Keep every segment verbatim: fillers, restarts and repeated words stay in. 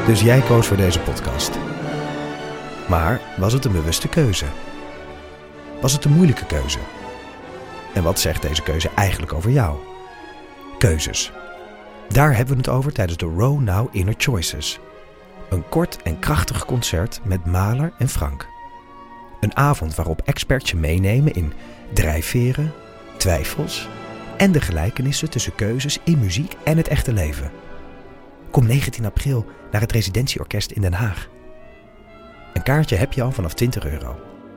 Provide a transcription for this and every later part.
Dus jij koos voor deze podcast. Maar was het een bewuste keuze? Was het een moeilijke keuze? En wat zegt deze keuze eigenlijk over jou? Keuzes. Daar hebben we het over tijdens de Row Now Inner Choices. Een kort en krachtig concert met Mahler en Frank. Een avond waarop experts je meenemen in drijfveren, twijfels en de gelijkenissen tussen keuzes in muziek en het echte leven. Kom negentien april naar het Residentieorkest in Den Haag. Een kaartje heb je al vanaf twintig euro.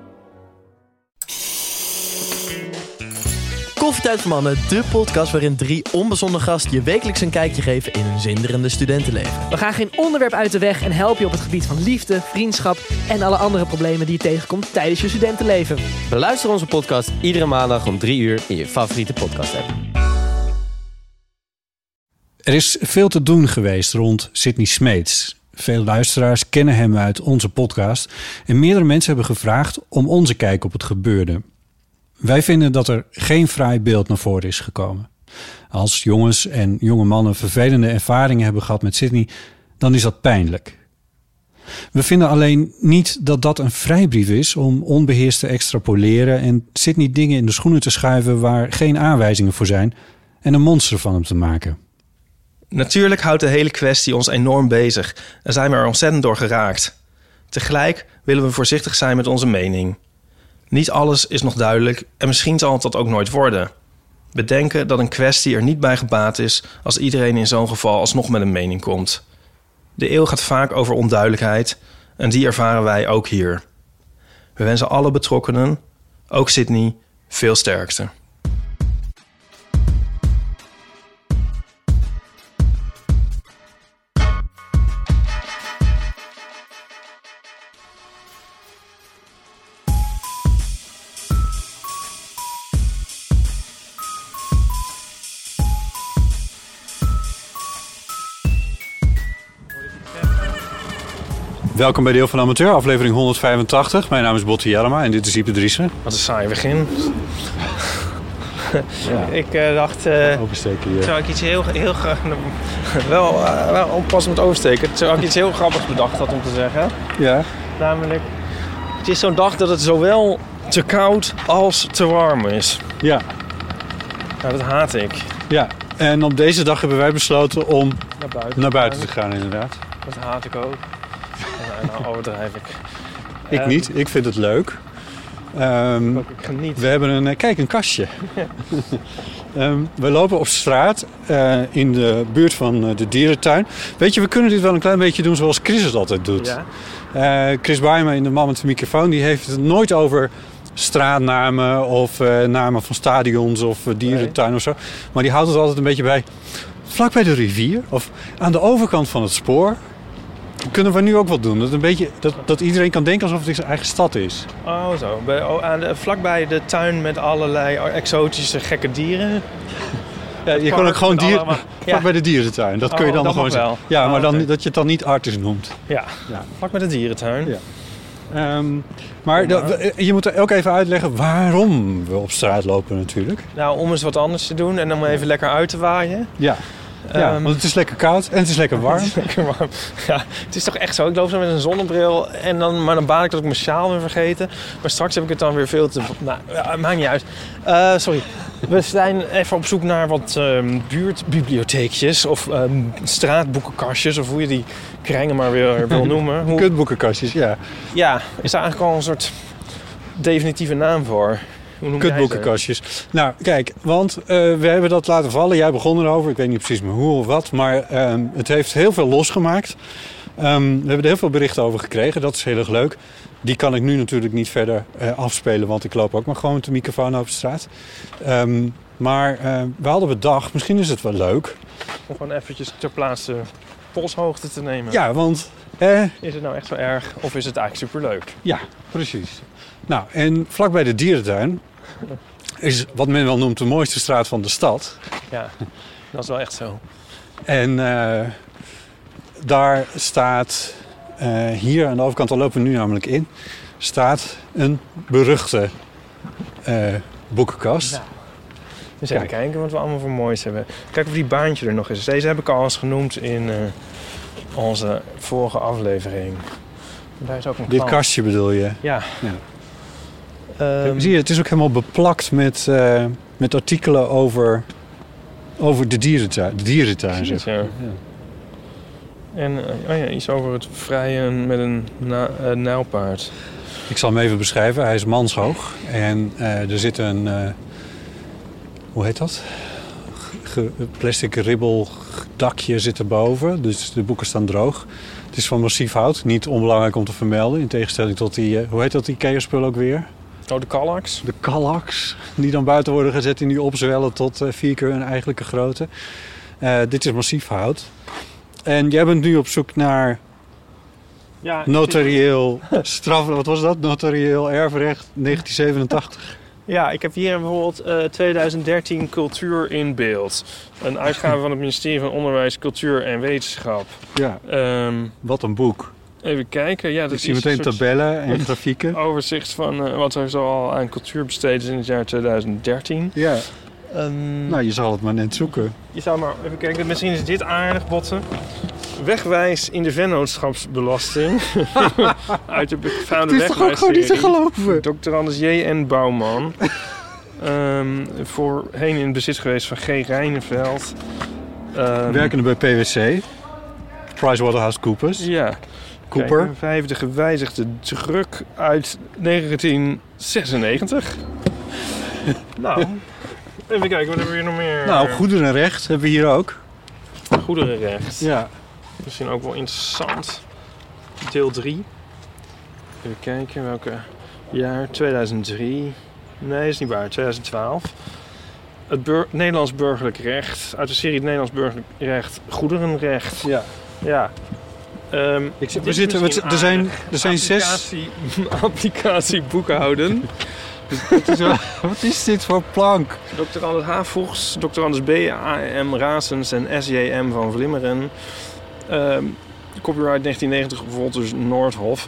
Koffietijd voor Mannen, de podcast waarin drie onbezonnen gasten je wekelijks een kijkje geven in hun zinderende studentenleven. We gaan geen onderwerp uit de weg en helpen je op het gebied van liefde, vriendschap en alle andere problemen die je tegenkomt tijdens je studentenleven. Beluister onze podcast iedere maandag om drie uur in je favoriete podcast app. Er is veel te doen geweest rond Sidney Smeets. Veel luisteraars kennen hem uit onze podcast en meerdere mensen hebben gevraagd om onze kijk op het gebeurde. Wij vinden dat er geen fraai beeld naar voren is gekomen. Als jongens en jonge mannen vervelende ervaringen hebben gehad met Sidney, dan is dat pijnlijk. We vinden alleen niet dat dat een vrijbrief is om onbeheerst te extrapoleren en Sidney dingen in de schoenen te schuiven waar geen aanwijzingen voor zijn en een monster van hem te maken. Natuurlijk houdt de hele kwestie ons enorm bezig en zijn we er ontzettend door geraakt. Tegelijk willen we voorzichtig zijn met onze mening. Niet alles is nog duidelijk en misschien zal het dat ook nooit worden. Bedenken dat een kwestie er niet bij gebaat is als iedereen in zo'n geval alsnog met een mening komt. De eeuw gaat vaak over onduidelijkheid en die ervaren wij ook hier. We wensen alle betrokkenen, ook Sidney, veel sterkte. Welkom bij Deel van Amateur, aflevering honderdvijfentachtig. Mijn naam is Botte Jellema en dit is Ipe Driessen. Wat een saai begin. Ja. Ik uh, dacht, uh, oversteken hier. Terwijl ik iets heel, heel wel, uh, wel oppassen met oversteken. Terwijl ik iets heel grappigs bedacht had om te zeggen. Ja. Namelijk, het is zo'n dag dat het zowel te koud als te warm is. Ja. Nou, dat haat ik. Ja, en op deze dag hebben wij besloten om naar buiten, naar buiten te gaan, inderdaad. Dat haat ik ook. Nou, nou overdrijf ik. Ik um, niet, ik vind het leuk. Um, ik geniet. We hebben een, kijk, een kastje. um, we lopen op straat uh, in de buurt van uh, de dierentuin. Weet je, we kunnen dit wel een klein beetje doen zoals Chris het altijd doet. Ja. Uh, Chris Baiema in de Man met de microfoon, die heeft het nooit over straatnamen of uh, namen van stadions of uh, dierentuin nee. of zo. Maar die houdt het altijd een beetje bij vlak bij de rivier of aan de overkant van het spoor. Kunnen we nu ook wel doen. Dat, een beetje, dat, dat iedereen kan denken alsof het zijn eigen stad is. Oh zo. Bij, oh, aan de, vlakbij de tuin met allerlei exotische gekke dieren. Ja, je kan ook gewoon dier, allemaal, vlak ja. bij de dierentuin. Dat oh, kun je dan, dan gewoon zeggen. Ja, maar oh, dan, okay. dat je het dan niet Artis noemt. Ja, ja. Vlak bij de dierentuin. Ja. Um, maar de, je moet er ook even uitleggen waarom we op straat lopen natuurlijk. Nou, om eens wat anders te doen en om even lekker uit te waaien. Ja. Ja, um, want het is lekker koud en het is lekker warm. Het is lekker warm. Ja, het is toch echt zo. Ik loop zo met een zonnebril en dan, maar dan baal ik dat ik mijn sjaal ben vergeten. Maar straks heb ik het dan weer veel te... Nou, ja, maakt niet uit. Uh, sorry. We zijn even op zoek naar wat um, buurtbibliotheekjes of um, straatboekenkastjes of hoe je die kringen maar weer wil noemen. Hoe... Kutboekenkastjes, ja. Ja, is daar eigenlijk al een soort definitieve naam voor? Kutboekenkastjes. Nou, kijk, want uh, we hebben dat laten vallen. Jij begon erover. Ik weet niet precies meer hoe of wat. Maar um, het heeft heel veel losgemaakt. Um, we hebben er heel veel berichten over gekregen. Dat is heel erg leuk. Die kan ik nu natuurlijk niet verder uh, afspelen. Want ik loop ook maar gewoon met de microfoon op de straat. Um, maar uh, we hadden bedacht, misschien is het wel leuk. Om gewoon eventjes ter plaatse polshoogte te nemen. Ja, want... Uh, is het nou echt zo erg of is het eigenlijk superleuk? Ja, precies. Nou, en vlakbij de dierentuin is wat men wel noemt de mooiste straat van de stad. Ja, dat is wel echt zo. En uh, daar staat, uh, hier aan de overkant, daar lopen we nu namelijk in, staat een beruchte uh, boekenkast. Nou, dus even kijken wat we allemaal voor moois hebben. Kijk of die baantje er nog is. Deze heb ik al eens genoemd in uh, onze vorige aflevering. Daar is ook een Dit klant. kastje bedoel je? Ja. Ja. Ehm, Zie je, het is ook helemaal beplakt met, uh, met artikelen over, over de dierentuin. De dierentuin Precies, zeg maar. ja. Ja. En uh, oh ja, iets over het vrijen met een na- uh, nijlpaard. Ik zal hem even beschrijven. Hij is manshoog. En uh, er zit een... Uh, hoe heet dat? Ge- plastic ribbel dakje zit erboven. Dus de boeken staan droog. Het is van massief hout. Niet onbelangrijk om te vermelden. In tegenstelling tot die... Uh, hoe heet dat IKEA-spul ook weer? Oh, de Kallax? De Kallax. Die dan buiten worden gezet en die opzwellen tot uh, vier keer hun eigenlijke grootte. Uh, dit is massief hout. En jij bent nu op zoek naar... Ja, Notarieel straf... Wat was dat? Notarieel erfrecht negentien zevenentachtig. Ja, ik heb hier bijvoorbeeld uh, twintig dertien Cultuur in beeld. Een uitgave van het ministerie van Onderwijs, Cultuur en Wetenschap. Ja, Um, wat een boek. even kijken. Ja, dat Ik zie is meteen een soort tabellen en grafieken. overzicht van uh, wat er zoal aan cultuur besteed is in het jaar twintig dertien. Ja, Um, nou je zal het maar net zoeken. Je zou maar even kijken. Misschien is dit aardig, Botten. Wegwijs in de vennootschapsbelasting. Uit de befaamde Het is toch ook gewoon niet te wegwijsserie. geloven? dokter Anders J. N. Bouwman. um, voorheen in bezit geweest van G. Rijneveld. Um, Werkende bij P W C. PricewaterhouseCoopers. Ja. Cooper. Kijk, een vijfde gewijzigde druk uit negentien zesennegentig. Nou, even kijken, wat hebben we hier nog meer? Nou, goederenrecht hebben we hier ook. Goederenrecht. Ja. Misschien ook wel interessant. Deel drie. Even kijken, welke jaar? tweeduizend drie. Nee, is niet waar. tweeduizend twaalf. Het bur- Nederlands burgerlijk recht. Uit de serie het Nederlands burgerlijk recht. Goederenrecht. Ja. Ja. Um, Ik zit, we dit is zitten, we, misschien er zijn, aardig. er zijn zes... Applicatie, applicatie boekhouden. Het is wel- wat is dit voor plank? dokter Anders H. Voegs, dokter Anders B. A M Razens en S J M van Vlimmeren. Um, copyright negentien negentig, Wolters Noordhof.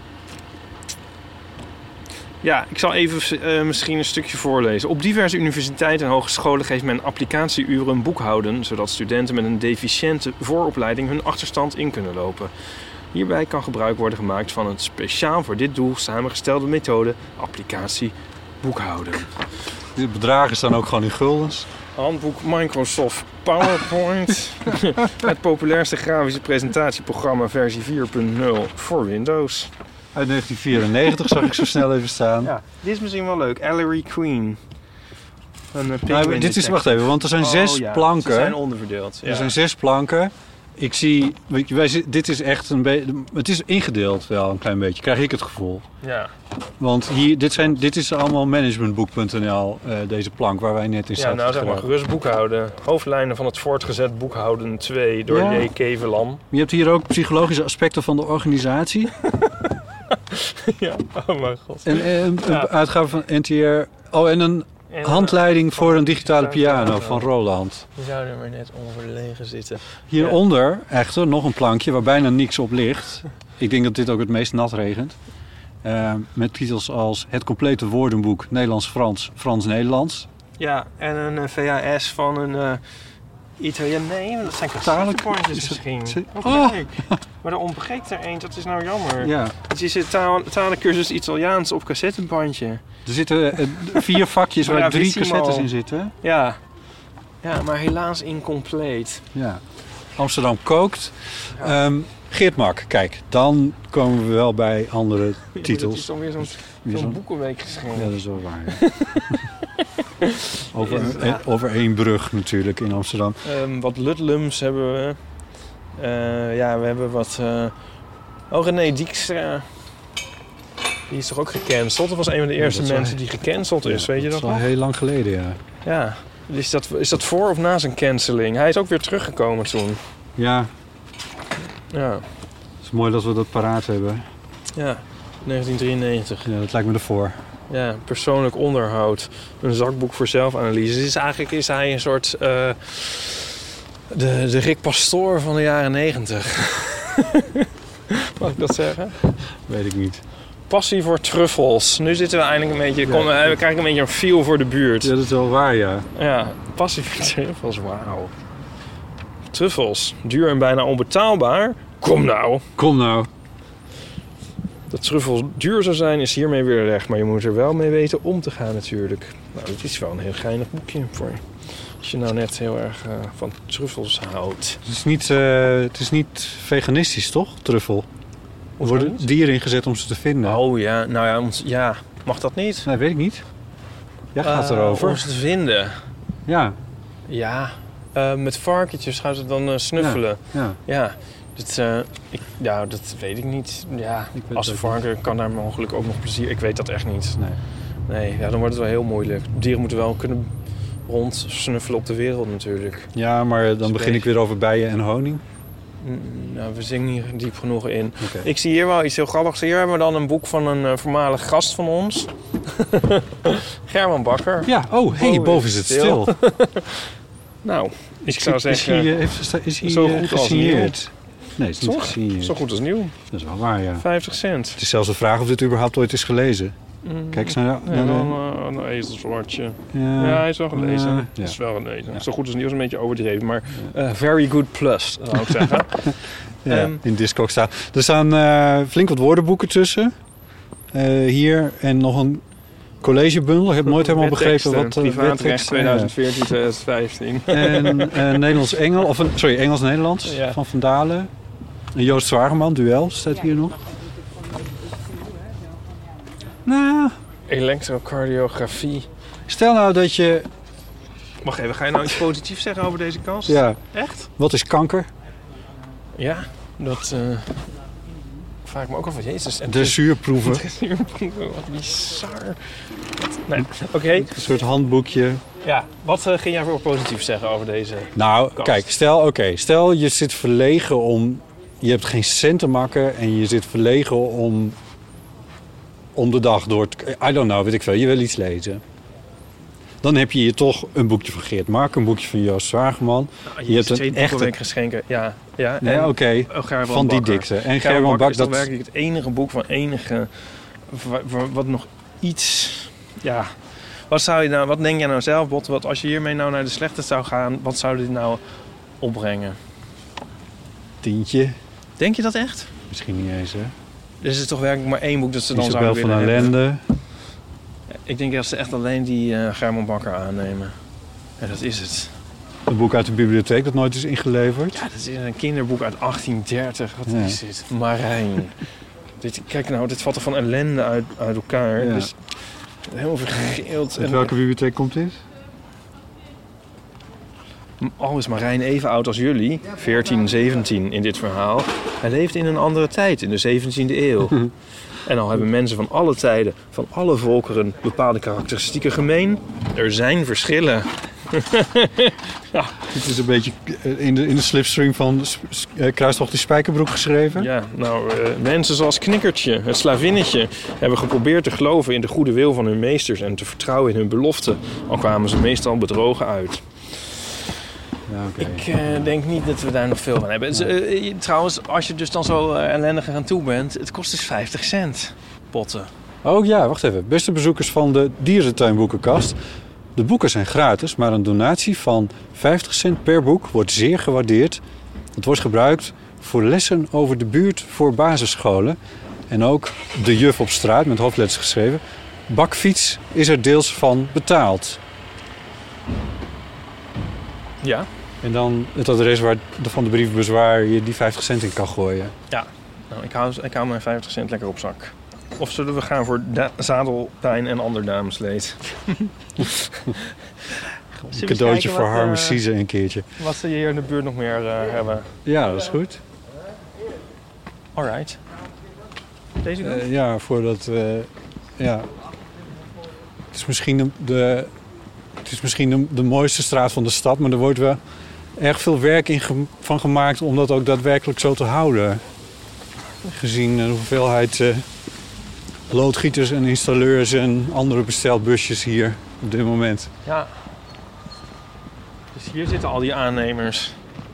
Ja, ik zal even uh, misschien een stukje voorlezen. Op diverse universiteiten en hogescholen geeft men applicatieuren boekhouden, zodat studenten met een deficiënte vooropleiding hun achterstand in kunnen lopen. Hierbij kan gebruik worden gemaakt van een speciaal voor dit doel samengestelde methode applicatie boekhouden. De bedragen staan ook gewoon in guldens. Handboek Microsoft PowerPoint. Het populairste grafische presentatieprogramma versie vier punt nul voor Windows. Uit negentien vierennegentig zag ik zo snel even staan. Ja, dit is misschien wel leuk. Ellery Queen. Een uh, Nou, dit is, wacht even, want er zijn Oh, zes ja, planken. Ze zijn onderverdeeld. Ja. Er zijn zes planken. Ik zie, weet je, wij, zi- dit is echt een beetje, het is ingedeeld wel een klein beetje, krijg ik het gevoel. Ja. Want hier, dit, zijn, dit is allemaal managementboek punt n l, uh, deze plank waar wij net in Ja, zaten. nou te zeg maar graven. gerust boekhouden. Hoofdlijnen van het voortgezet boekhouden twee door Ja. J. Kevelam. Je hebt hier ook psychologische aspecten van de organisatie. Ja, oh mijn god. En eh, een, Ja. een uitgave van N T R. Oh, en een En, handleiding uh, voor een digitale digitale piano piano. van Roland. Die zouden er maar net onverlegen zitten. Hieronder echter nog een plankje waar bijna niks op ligt. Ik denk dat dit ook het meest nat regent. Uh, met titels als Het complete woordenboek Nederlands-Frans, Frans-Nederlands. Ja, en een uh, V H S van een uh, Italiaan. Nee, dat zijn Taallijk- cassettepointjes is het- misschien. is het- Oh, Oh. kijk. Maar er ontbreekt er eentje, dat is nou jammer. Ja, Het is een taal, talencursus Italiaans op cassettebandje. er zitten uh, vier vakjes waar drie Bravissimo. cassettes in zitten. Ja. Ja, maar helaas incompleet. Ja. Amsterdam kookt. Um, Geert Mak, kijk, dan komen we wel bij andere Ja, Dat is titels. dan weer zo'n Weer zo'n zo'n- boekenweek Ja, geschreven. dat is wel waar. over, Inderdaad. over één brug natuurlijk in Amsterdam. Um, wat Ludlums hebben we. Uh, ja, we hebben wat... Uh... Oh, René Dijkstra. Die is toch ook gecanceld? Dat was een van de Ja, eerste dat is mensen die gecanceld is, Ja, weet je dat is al nog? heel lang geleden, ja. Ja. Is dat, is dat voor of na zijn canceling? Hij is ook weer teruggekomen toen. Ja, Ja. het is mooi dat we dat paraat hebben. Ja. negentien drieënnegentig. Ja, dat lijkt me ervoor. Ja, persoonlijk onderhoud. Een zakboek voor zelfanalyse. Dus eigenlijk is hij een soort... Uh, de, de Rick Pastoor van de jaren negentig. Mag ik dat zeggen? Weet ik niet. Passie voor truffels. Nu zitten we eindelijk een beetje... Ja. Kom, we krijgen een beetje een feel voor de buurt. Ja, dat is wel waar, ja. Ja, passie voor truffels. Wauw. Truffels, duur en bijna onbetaalbaar. Kom nou. Kom nou. Dat truffels duur zou zijn is hiermee weer recht. Maar je moet er wel mee weten om te gaan natuurlijk. Nou, dit is wel een heel geinig boekje voor je. Als je nou net heel erg uh, van truffels houdt. Het is niet, uh, het is niet veganistisch, toch? Truffel. Er worden dieren ingezet om ze te vinden. Oh ja, nou ja, ons, ja. Mag dat niet? Nee, weet ik niet. Jij gaat uh, erover. Om ze te vinden. Ja. Ja. Uh, met varkentjes gaan ze dan uh, snuffelen. Ja. Ja. Ja. Dat, uh, ik, ja, dat weet ik niet. Ja, ik weet als een varken niet. Kan daar mogelijk ook nog plezier... Ik weet dat echt niet. Nee. Nee, ja, dan wordt het wel heel moeilijk. Dieren moeten wel kunnen rondsnuffelen op de wereld natuurlijk. Ja, maar dan begin ik weer over bijen en honing. Nou, we zingen hier diep genoeg in. Okay. Ik zie hier wel iets heel grappigs. Hier hebben we dan een boek van een uh, voormalig gast van ons. German Bakker. Ja, oh, hé, hey, boven is het stil. stil. Nou, is ik zou zeggen... Is hij, heeft, is hij zo goed gesigneerd? Nee, het is niet Toch? gesigneerd. Zo goed als nieuw. Dat is wel waar, ja. vijftig cent. Het is zelfs een vraag of dit überhaupt ooit is gelezen. Mm. Kijk eens naar, naar ja, de... Een, uh, een ezelsoortje. Ja, ja, hij is wel gelezen. Ja, ja. is wel gelezen. Ja. Zo goed als nieuw is een beetje overdreven. Maar uh, very good plus, zou ik zeggen. ja, um, in Discogs staan. Er staan uh, flink wat woordenboeken tussen. Uh, hier en nog een collegebundel. Ik heb nooit helemaal begrepen wat... Uh, Privaatrecht tweeduizend veertien tot tweeduizend vijftien. En uh, Nederlands-Engels, of sorry, Engels-Nederlands ja. van Van Dalen. En Joost Zwageman, Duel, staat hier nog. Nou... Elektrocardiografie. Stel nou dat je... Wacht even, ga je nou iets positiefs zeggen over deze kast? Ja. Echt? Wat is kanker? Ja, dat... Uh... vraag ik me ook al van, jezus. En de zuurproeven. De zuurproeven, wat bizar. Nee, oké. Okay. Een soort handboekje. Ja, wat uh, ging jij voor positief zeggen over deze Nou, kast? kijk, stel, oké, okay, stel je zit verlegen om... Je hebt geen cent te makken en je zit verlegen om... om de dag door te... I don't know, weet ik veel. Je wil iets lezen. Dan heb je hier toch een boekje van Geert Mak, een boekje van Joost Zwageman. Nou, je, je hebt een echte week geschenken, ja. ja. Nee, oké. Okay. Oh, van die dikte. En German Bak, is dat werkelijk het enige boek van enige wat nog iets, ja. Wat zou je nou? Wat denk jij nou zelf, Botte? Wat als je hiermee nou naar de slechte zou gaan, wat zou dit nou opbrengen? Tientje. Denk je dat echt? Misschien niet eens, hè? Dus het is toch werkelijk maar één boek dat ze dan zouden willen van ellende. Hebben. Ik denk dat ze echt alleen die uh, German Bakker aannemen. Ja, dat is het. Een boek uit de bibliotheek dat nooit is ingeleverd. Ja, dat is een kinderboek uit achttien dertig. Wat ja. is dit? Marijn. dit, kijk nou, dit valt er van ellende uit, uit elkaar. Ja. Dus helemaal vergeeld. Uit welke bibliotheek komt dit? Al is Marijn even oud als jullie, veertien, zeventien in dit verhaal. Hij leeft in een andere tijd, in de zeventiende eeuw. En al hebben mensen van alle tijden, van alle volkeren, bepaalde karakteristieken gemeen. Er zijn verschillen. Ja. Het is een beetje in de, in de slipstream van uh, Kruistocht in Spijkerbroek geschreven. Ja, nou, uh, mensen zoals Knikkertje, het slavinnetje, hebben geprobeerd te geloven in de goede wil van hun meesters en te vertrouwen in hun beloften. Al kwamen ze meestal bedrogen uit. Ja, okay. Ik uh, denk niet dat we daar nog veel van hebben. Ja. Uh, trouwens, als je dus dan zo uh, ellendig aan toe bent, het kost dus vijftig cent potten. Oh ja, wacht even. Beste bezoekers van de Dierentuinboekenkast. De boeken zijn gratis, maar een donatie van vijftig cent per boek wordt zeer gewaardeerd. Het wordt gebruikt voor lessen over de buurt voor basisscholen. En ook de juf op straat, met hoofdletters geschreven. Bakfiets is er deels van betaald. Ja. En dan het adres waar van de brievenbezwaar je die vijftig cent in kan gooien. Ja, nou, ik, hou, ik hou mijn vijftig cent lekker op zak. Of zullen we gaan voor da- zadelpijn en ander damesleed? Een cadeautje voor Harme uh, Sieze een keertje. Wat ze hier in de buurt nog meer uh, hebben? Ja, dat is goed. Alright. Deze kant? Uh, ja, voordat... Uh, ja. Het is misschien de... de Het is misschien de, de mooiste straat van de stad, maar er wordt wel erg veel werk in ge, van gemaakt om dat ook daadwerkelijk zo te houden. Gezien de hoeveelheid uh, loodgieters en installeurs en andere bestelbusjes hier op dit moment. Ja. Dus hier zitten al die aannemers.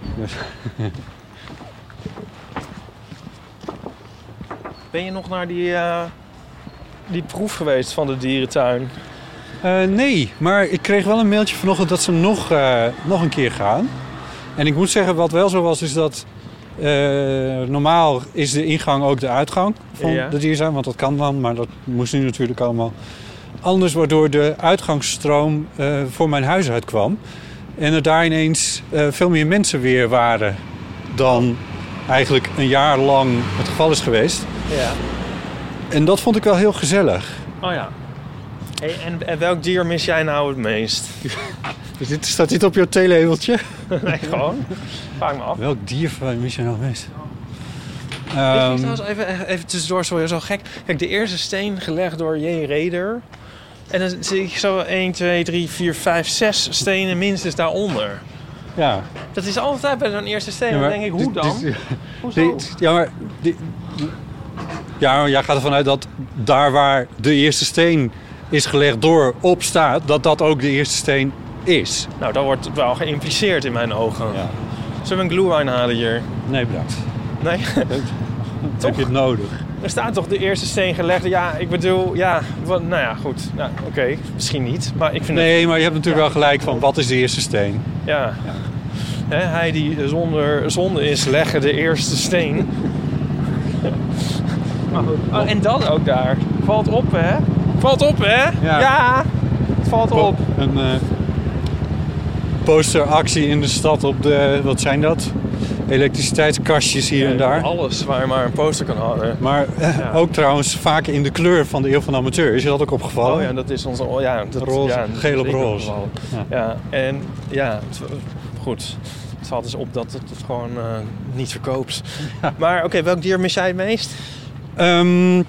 Ben je nog naar die, uh, die proef geweest van de dierentuin? Uh, nee, maar ik kreeg wel een mailtje vanochtend dat ze nog, uh, nog een keer gaan. En ik moet zeggen, wat wel zo was, is dat... Uh, normaal is de ingang ook de uitgang van Ja. de diertuin. Want dat kan dan, maar dat moest nu natuurlijk allemaal anders. Waardoor de uitgangsstroom uh, voor mijn huis uitkwam. En er daar ineens uh, veel meer mensen weer waren dan eigenlijk een jaar lang het geval is geweest. Ja. En dat vond ik wel heel gezellig. Oh ja. Hey, en, en welk dier mis jij nou het meest? Dus dit, staat dit op jouw theelabeltje? Nee, gewoon. Vraag me af. Welk dier mis je nou het meest? Um, Um, trouwens even, even tussendoor, zo, zo gek. Kijk, de eerste steen gelegd door J. Reder. En dan zie ik zo één, twee, drie, vier, vijf, zes stenen minstens daaronder. ja. Dat is altijd bij zo'n eerste steen. Ja, maar Dan denk ik, hoe dit- dan? dit- Hoezo? dit- ja, maar... Dit, ja, maar jij gaat ervan uit dat daar waar de eerste steen is gelegd door op staat... dat dat ook de eerste steen is. Nou, dat wordt wel geïmpliceerd in mijn ogen. Ja. Zullen we een glühwein halen hier? Nee, bedankt. Nee? Heb je het nodig? Er staat toch de eerste steen gelegd? Ja, ik bedoel, ja, wat, nou ja, goed. Nou, oké, okay, misschien niet. Maar ik vind het... Nee, maar je hebt natuurlijk wel gelijk van wat is de eerste steen? Ja. Ja. Hè, hij die zonder zonde is, leggen de eerste steen. Maar goed. Oh, en dan ook daar. Valt op, hè? Valt op, hè? Ja. Ja, het valt op. Een uh, posteractie in de stad op de, wat zijn dat? Elektriciteitskastjes hier en daar. Alles waar je maar een poster kan hangen. Maar uh, Ja. ook trouwens vaak in de kleur van de Eeuw van de Amateur. Is je dat ook opgevallen? Oh ja, dat is onze... Oh, ja, dat, Roze, ja, dat geel op is zeker roze. opgevallen. Ja. Ja, en ja, het, goed. Het valt dus op dat het het gewoon uh, niet verkoopt. Ja. Maar oké, okay, welk dier mis jij het meest? Um,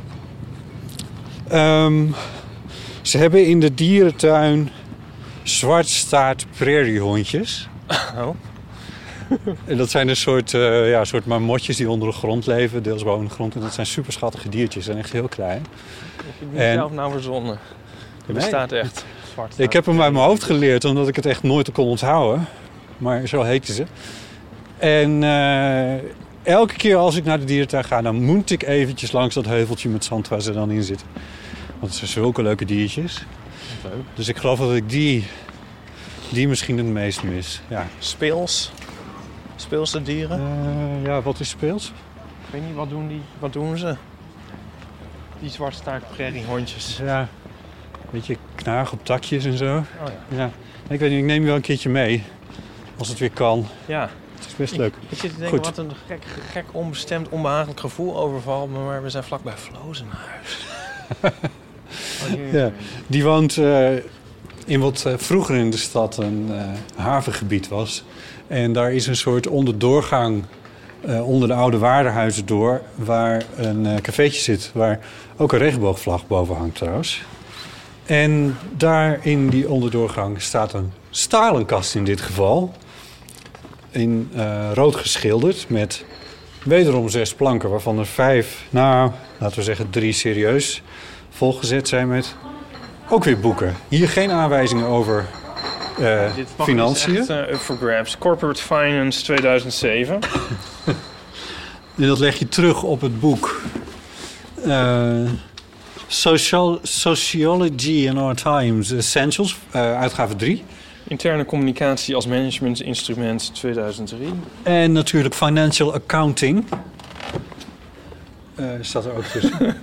um, ze hebben in de dierentuin zwartstaart prairiehondjes. Oh. En dat zijn een soort, uh, ja, soort marmotjes die onder de grond leven, deels boven de grond. En dat zijn super schattige diertjes en echt heel klein. Ik heb het En- zelf nou verzonnen. Er Nee. bestaat echt zwart. Ik heb hem uit mijn hoofd geleerd, omdat ik het echt nooit kon onthouden. Maar zo heten ze. En uh, elke keer als ik naar de dierentuin ga, dan moet ik eventjes langs dat heuveltje met zand waar ze dan in zitten. Want het zijn zulke leuke diertjes. Leuk. Dus ik geloof dat ik die, die misschien het meest mis. Ja, Speels. Speelse dieren. uh, ja wat is speels? Ik weet niet, wat doen die? Wat doen ze? Die zwartstaart prairiehondjes. Ja, een beetje knaag op takjes en zo. Oh ja. Ja. Ik weet niet, ik neem je wel een keertje mee. Als het weer kan. Ja. Het is best Ik, leuk. ik zit te denken, Goed. wat een gek, gek onbestemd, onbehagelijk gevoel overvalt me. Maar we zijn vlakbij Flozenhuis. Oh, jee. Ja. Die woont uh, in wat uh, vroeger in de stad een uh, havengebied was. En daar is een soort onderdoorgang uh, onder de oude waardenhuizen door... waar een uh, cafeetje zit, waar ook een regenboogvlag boven hangt trouwens. En daar in die onderdoorgang staat een stalenkast in dit geval. In uh, rood geschilderd met wederom zes planken... waarvan er vijf, nou, laten we zeggen drie serieus... volgezet zijn met ook weer boeken. Hier geen aanwijzingen over uh, Dit vak financiën. is echt uh, up for grabs. Corporate Finance tweeduizend zeven. En dat leg je terug op het boek uh, Social, Sociology in Our Times Essentials, uh, uitgave drie. Interne communicatie als managementinstrument tweeduizend drie. En natuurlijk Financial Accounting. Uh, staat er ook tussen.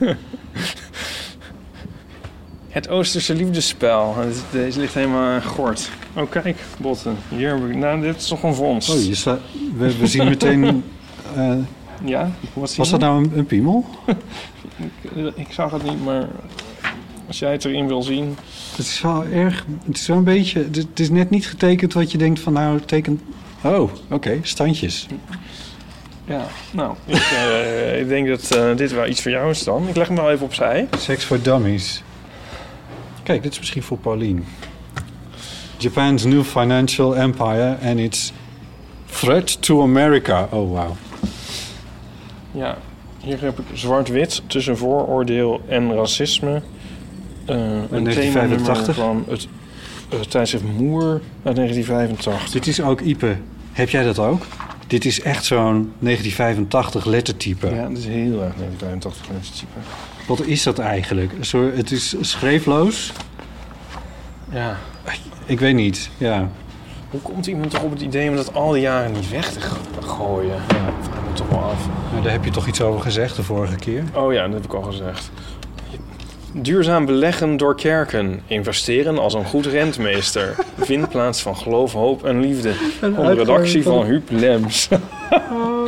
Het Oosterse liefdespel. Deze ligt helemaal gort. Oh, kijk, botten. Hier heb ik... Nou, dit is toch een vondst. Oh, je staat, we, we zien meteen... Uh, Ja? Wat zie was je? dat nou een, een piemel? Ik, ik zag het niet, maar als jij het erin wil zien... Het is wel erg... Het is wel een beetje... Het is net niet getekend wat je denkt van nou, teken... Oh, oké, okay, standjes. Ja, nou, ik, uh, ik denk dat uh, dit wel iets voor jou is dan. Ik leg hem wel even opzij. Sex for Dummies. Kijk, dit is misschien voor Paulien. Japan's new financial empire and its threat to America. Oh, wow. Ja, hier heb ik zwart-wit tussen vooroordeel en racisme. Uh, een negentien vijfentachtig van het uh, tijdschrift Moer uit negentien vijfentachtig. Dit is ook Ipe. Heb jij dat ook? Dit is echt zo'n negentien vijfentachtig lettertype. Ja, dat is heel erg negentien vijfentachtig lettertype. Wat is dat eigenlijk? Zo, het is schreefloos? Ja. Ik weet niet, ja. Hoe komt iemand toch op het idee om dat al die jaren niet weg te gooien? Ja, ik vraag me toch wel af. Nou, daar heb je toch iets over gezegd de vorige keer? Oh ja, dat heb ik al gezegd. Duurzaam beleggen door kerken. Investeren als een goed rentmeester. Vindplaats van geloof, hoop en liefde. Onder redactie van Huub Lems. Oh,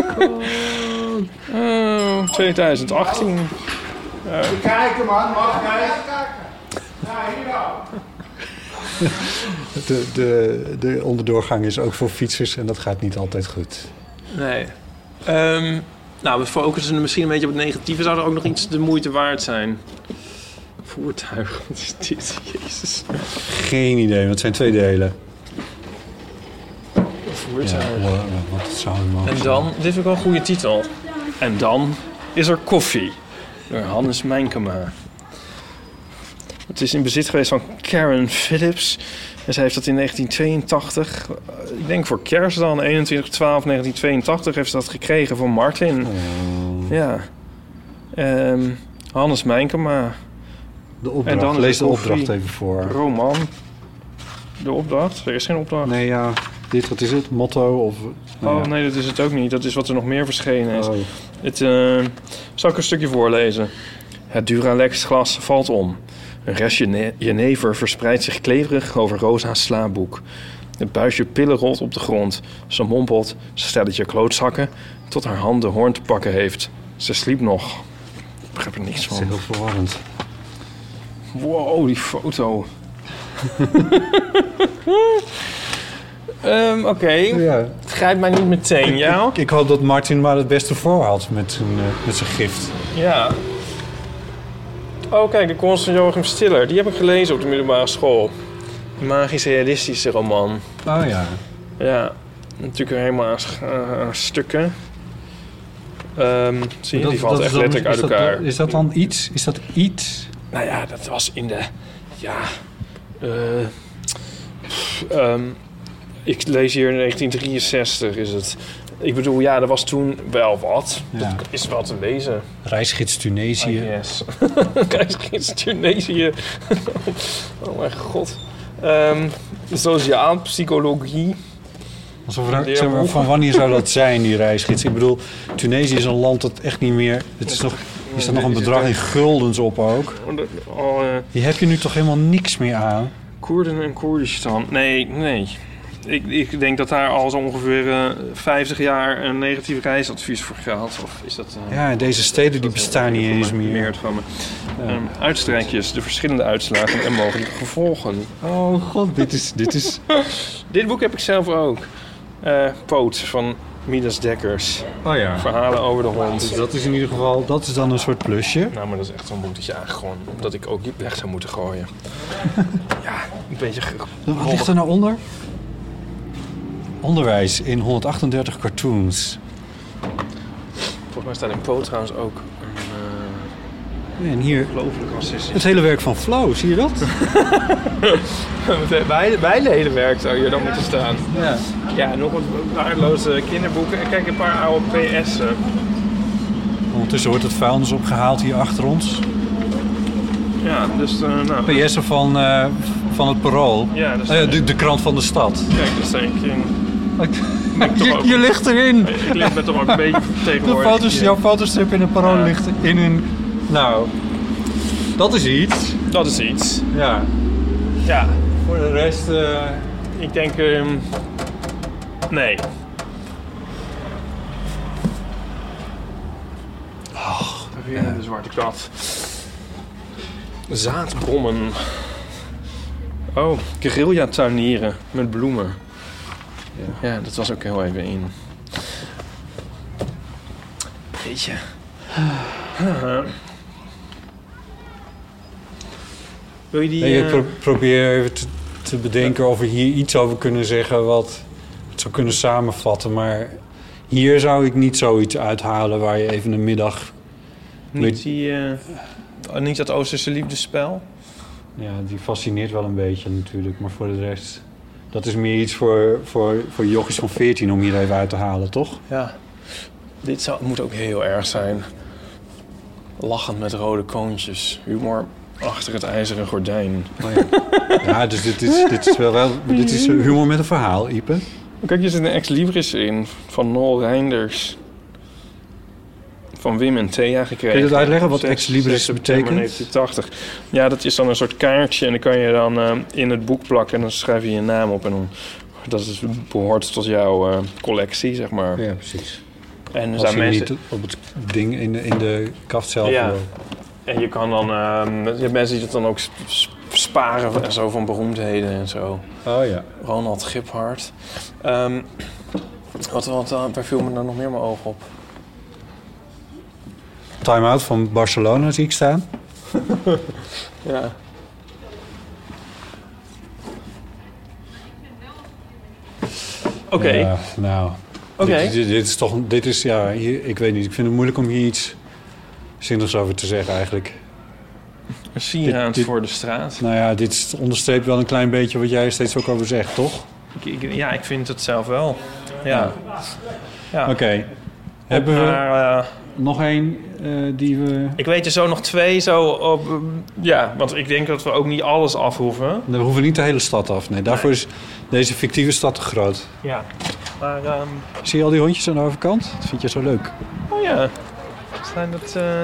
oh, twintig achttien. Uh. Kijken man, mag kijken. Ja, hier nou. De, de, de onderdoorgang is ook voor fietsers en dat gaat niet altijd goed. Nee. Um, nou, we focussen misschien een beetje op het negatieve. Zou er ook nog iets de moeite waard zijn? Voertuig, wat is dit? Jezus. Geen idee, want het zijn twee delen. Voertuig. Ja, wat zou het mogen En dan, dit vind ik wel een goede titel. En dan is er koffie. Door Hannes Mijnkema. Het is in bezit geweest van Karen Phillips. En zij heeft dat in negentien tweeëntachtig, ik denk voor kerst dan, eenentwintig twaalf negentien tweeëntachtig, heeft ze dat gekregen van Martin. Oh. Ja. Um, Hannes Mijnkema. De opdracht, en dan lees de koffie, opdracht even voor. Roman. De opdracht? Er is geen opdracht. Nee, ja. Dit, wat is het? Motto? Of, nou oh ja. nee, dat is het ook niet. Dat is wat er nog meer verschenen is. Oh. Het, uh, zal ik een stukje voorlezen? Het Duralex glas valt om. Een restje jenever verspreidt zich kleverig over Rosa's slaapboek. Het buisje pillen rolt op de grond. Ze mompelt, stelletje klootzakken, tot haar hand de hoorn te pakken heeft. Ze sliep nog. Ik begrijp er niks van. Dat is heel verwarrend. Wow, die foto. um, Oké, okay. Ja. Het grijpt mij niet meteen, ja? Ik, ik hoop dat Martin maar het beste voor had met zijn, uh, met zijn gift. Ja. Oh, kijk, de Konst van Joachim Stiller. Die heb ik gelezen op de middelbare school. Een magisch realistische roman. Oh ja. Ja, natuurlijk helemaal aan, uh, aan stukken. Um, zie je, dat, die valt echt dan, letterlijk uit is elkaar. Dat, is dat dan iets? Is dat iets? Nou ja, dat was in de... Ja... Uh, pff, um, ik lees hier in negentien drieënzestig is het... Ik bedoel, ja, er was toen wel wat. Ja. Dat is wel te lezen. Reisgids Tunesië. Oh, yes. Reisgids Tunesië. Oh mijn god. Um, sociaal, psychologie. Alsof er, zeg maar, van wanneer zou dat zijn, die reisgids? Ik bedoel, Tunesië is een land dat echt niet meer... Het is nog, er staat nog een bedrag in guldens op ook. Oh, uh, Die heb je nu toch helemaal niks meer aan? Koerden en Koerdistan. Nee, nee. Ik, ik denk dat daar al zo ongeveer uh, vijftig jaar een negatief reisadvies voor geldt. Of is dat... Uh, ja, deze steden die bestaan niet eens meer. Van me. Ja. Um, uitstrijkjes, de verschillende uitslagen en mogelijke gevolgen. Oh god, dit is... Dit, is... dit boek heb ik zelf ook. Uh, Poot van Midas Dekkers. Oh ja. Verhalen over de hond. Dus dat is in ieder geval... Dat is dan een soort plusje. Nou, maar dat is echt zo'n boek dat je eigenlijk gewoon... Dat ik ook niet weg zou moeten gooien. Ja, een beetje... Wat ligt er nou onder? Onderwijs in honderdachtendertig cartoons. Volgens mij staat in Poot trouwens ook een... Uh, en hier... Ongelooflijk racistisch. Het hele werk van Flow, zie je dat? Bij, bijleden werk zou hier dan moeten staan. Ja. Ja, nog wat waardeloze kinderboeken. En kijk, een paar oude P S'en. Ondertussen wordt het vuilnis opgehaald hier achter ons. Ja, dus... Uh, nou, P S'en van, uh, van het Parool. Ja, dus uh, de, de krant van de stad. Kijk, dat denk ik in... Je, je ligt erin. Ik lig me toch ook een beetje tegenwoordig. De foto's, jouw fotostrip in het Parool ja. ligt in een... Nou, dat is iets. Dat is iets. Ja. Ja. Voor de rest... Uh... Ik denk... Um, nee. Oh, weer ja. De zwarte kat. Zaadbrommen. Oh, guerrilla-tuinieren met bloemen. Ja. Ja, dat was ook heel even in. Beetje. Uh. Wil je die... Nee, ik uh... pro- probeer even te, te bedenken of we hier iets over kunnen zeggen wat het zou kunnen samenvatten. Maar hier zou ik niet zoiets uithalen waar je even een middag... Niet, die, uh... niet dat Oosterse liefdesspel? Ja, die fascineert wel een beetje natuurlijk. Maar voor de rest... Dat is meer iets voor, voor, voor jochies van veertien om hier even uit te halen, toch? Ja. Dit zou, moet ook heel erg zijn. Lachend met rode koontjes. Humor achter het ijzeren gordijn. Oh ja. ja, dus dit is, dit is wel, wel dit is humor met een verhaal, Ipe. Kijk, hier zit een ex libris in van Nol Reinders. Van Wim en Thea gekregen. Kun je dat uitleggen wat ex libris betekent? negentien tachtig. Ja, dat is dan een soort kaartje en dan kan je dan uh, in het boek plakken en dan schrijf je je naam op en dan dat is, behoort tot jouw uh, collectie, zeg maar. Ja, precies. En er Als zijn je mensen niet op het ding in de, in de kaft zelf. Ja. Wil. En je kan dan, uh, je hebt mensen die het dan ook sp- sparen en zo van beroemdheden en zo. Oh ja. Ronald Giphart. Um, wat, wat, waar viel me nou nog meer mijn oog op? Time-out van Barcelona zie ik staan. Ja. Oké. Okay. Ja, nou. Oké. Okay. Dit, dit, dit is toch, dit is, ja, hier, ik weet niet. Ik vind het moeilijk om hier iets zinnigs over te zeggen eigenlijk. Een sieraad voor de straat. Nou ja, dit onderstreept wel een klein beetje wat jij steeds ook over zegt, toch? Ik, ik, ja, ik vind het zelf wel. Ja. ja. Oké. Okay. Hebben we maar, uh, nog één uh, die we... Ik weet er zo nog twee zo op... Uh, ja, want ik denk dat we ook niet alles af hoeven. We hoeven niet de hele stad af. Nee, daarvoor nee. is deze fictieve stad te groot. Ja. Maar, um... zie je al die hondjes aan de overkant? Dat vind je zo leuk. Oh ja. Zijn dat... Uh...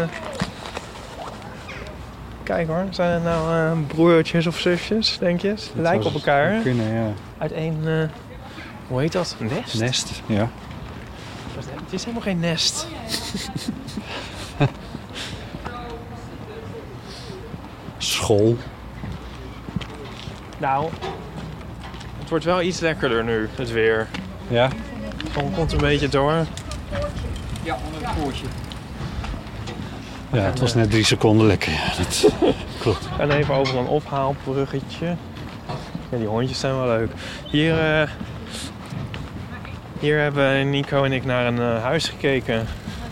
Kijk hoor, zijn het nou uh, broertjes of zusjes, denk je? Ze lijken op elkaar. Kunnen, ja. Uit één, uh, hoe heet dat? Nest? Nest, ja. Het is helemaal geen nest. School. Nou, het wordt wel iets lekkerder nu, het weer. Ja? De zon komt een beetje door. Ja, onder het poortje. Ja, het was net drie seconden lekker. Ja, dat klopt. En even over een ophaalbruggetje. Ja, die hondjes zijn wel leuk. Hier, uh, hier hebben Nico en ik naar een uh, huis gekeken.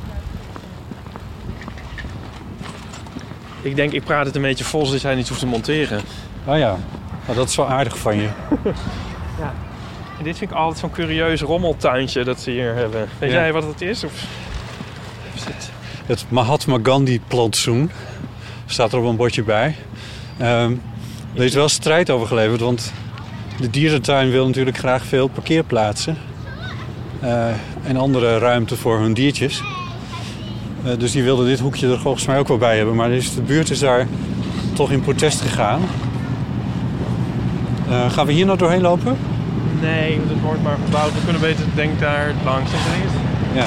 Ik denk, ik praat het een beetje vol, zodat jij niet hoeft te monteren. Oh ja, nou, dat is wel aardig van je. Ja. En dit vind ik altijd zo'n curieus rommeltuintje dat ze hier hebben. Weet ja. jij wat het is? Of... is het... Het Mahatma Gandhi plantsoen staat er op een bordje bij. Um, er is wel strijd over geleverd, want de dierentuin wil natuurlijk graag veel parkeerplaatsen. Uh, en andere ruimte voor hun diertjes. Uh, dus die wilden dit hoekje er volgens mij ook wel bij hebben. Maar dus de buurt is daar toch in protest gegaan. Uh, gaan we hier nou doorheen lopen? Nee, het wordt maar gebouwd. We kunnen beter denk ik daar langs. Ja.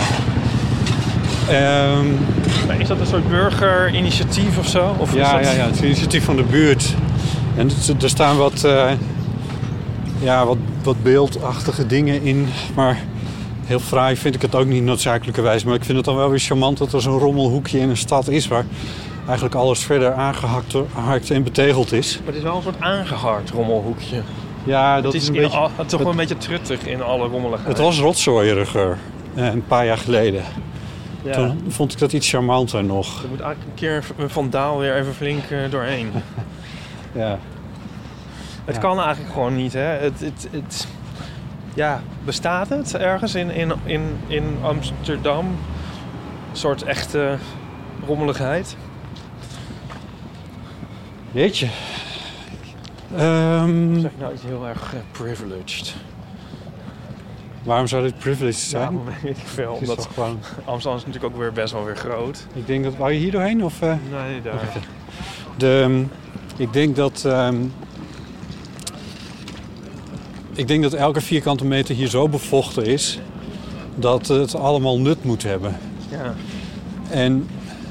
Um, is dat een soort burgerinitiatief of zo? Of ja, is dat... ja, ja, het is een initiatief van de buurt. En er staan wat, uh, ja, wat, wat beeldachtige dingen in. Maar heel fraai vind ik het ook niet noodzakelijkerwijs. Maar ik vind het dan wel weer charmant dat er zo'n rommelhoekje in een stad is... waar eigenlijk alles verder aangehakt gehakt en betegeld is. Maar het is wel een soort aangehakt rommelhoekje. Ja, dat het is, is een in beetje... Al, het toch wel een beetje truttig in alle rommeligheid. Het was rotzooieriger uh, een paar jaar geleden. Ja. Toen vond ik dat iets charmanter nog. Er moet eigenlijk een keer een vandaal weer even flink uh, doorheen. Ja. Het ja. kan eigenlijk gewoon niet, hè. Het, het, het, ja, bestaat het ergens in, in, in, in Amsterdam? Een soort echte rommeligheid? Jeetje. Um, zeg nou iets heel erg uh, privileged. Waarom zou dit privileged zijn? Nou, weet ik veel. Omdat gewoon... Amsterdam is natuurlijk ook weer best wel weer groot. Ik denk dat... Wou je hier doorheen? Of, uh... Nee, daar. De, um, ik denk dat... Um, ik denk dat elke vierkante meter hier zo bevochten is... dat het allemaal nut moet hebben. Ja. En...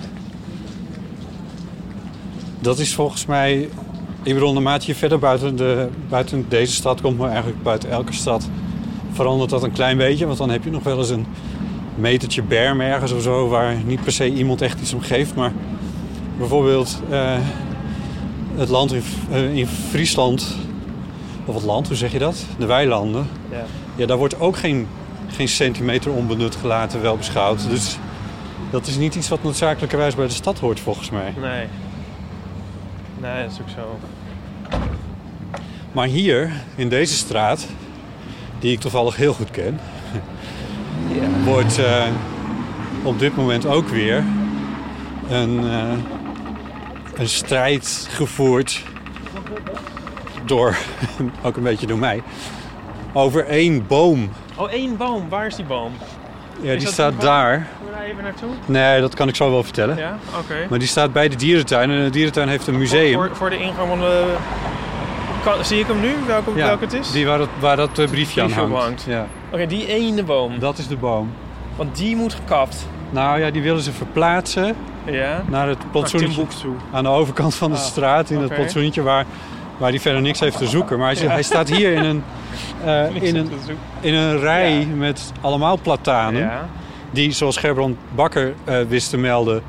dat is volgens mij... Ik bedoel, naarmate je verder buiten, de, buiten deze stad komt... maar eigenlijk buiten elke stad... verandert dat een klein beetje. Want dan heb je nog wel eens een metertje berm ergens of zo... waar niet per se iemand echt iets om geeft. Maar bijvoorbeeld uh, het land in, uh, in Friesland... of het land, hoe zeg je dat? De weilanden. Ja, ja daar wordt ook geen, geen centimeter onbenut gelaten, wel beschouwd. Dus dat is niet iets wat noodzakelijkerwijs bij de stad hoort, volgens mij. Nee. Nee, dat is ook zo. Maar hier, in deze straat... die ik toevallig heel goed ken... Yeah. wordt uh, op dit moment ook weer een, uh, een strijd gevoerd door, ook een beetje door mij, over één boom. Oh, één boom. Waar is die boom? Ja, Is die dat staat die boom? daar. Kunnen we daar even naartoe? Nee, dat kan ik zo wel vertellen. Ja, oké. Maar die staat bij de dierentuin en de dierentuin heeft een museum. Voor, voor, voor de ingang van de... Kan, zie ik hem nu? Welke, Ja, welke het is? Die waar dat, waar dat uh, briefje aan Briefje hangt. hangt. Ja, Oké, die ene boom. dat is de boom. Want die moet gekapt. Nou ja, die willen ze verplaatsen Ja. naar het plantsoentje Timbuktu. aan de overkant van de Ah, straat. In oké. het plantsoentje waar, waar die verder niks heeft te zoeken. Maar hij, hij staat hier in een, uh, in een, in een rij Ja. met allemaal platanen. Ja. Die, zoals Gerbrand Bakker uh, wist te melden,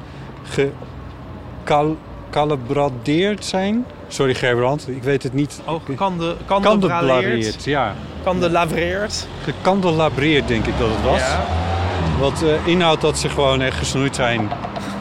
gecalibradeerd zijn. Sorry Gerbrand, ik weet het niet. Oh, kande, Kandelabreerd, kandelabreerd. ja. Kandelabreerd. Gekandelabreerd denk ik dat het was. Ja. Wat uh, inhoudt dat ze gewoon echt gesnoeid zijn.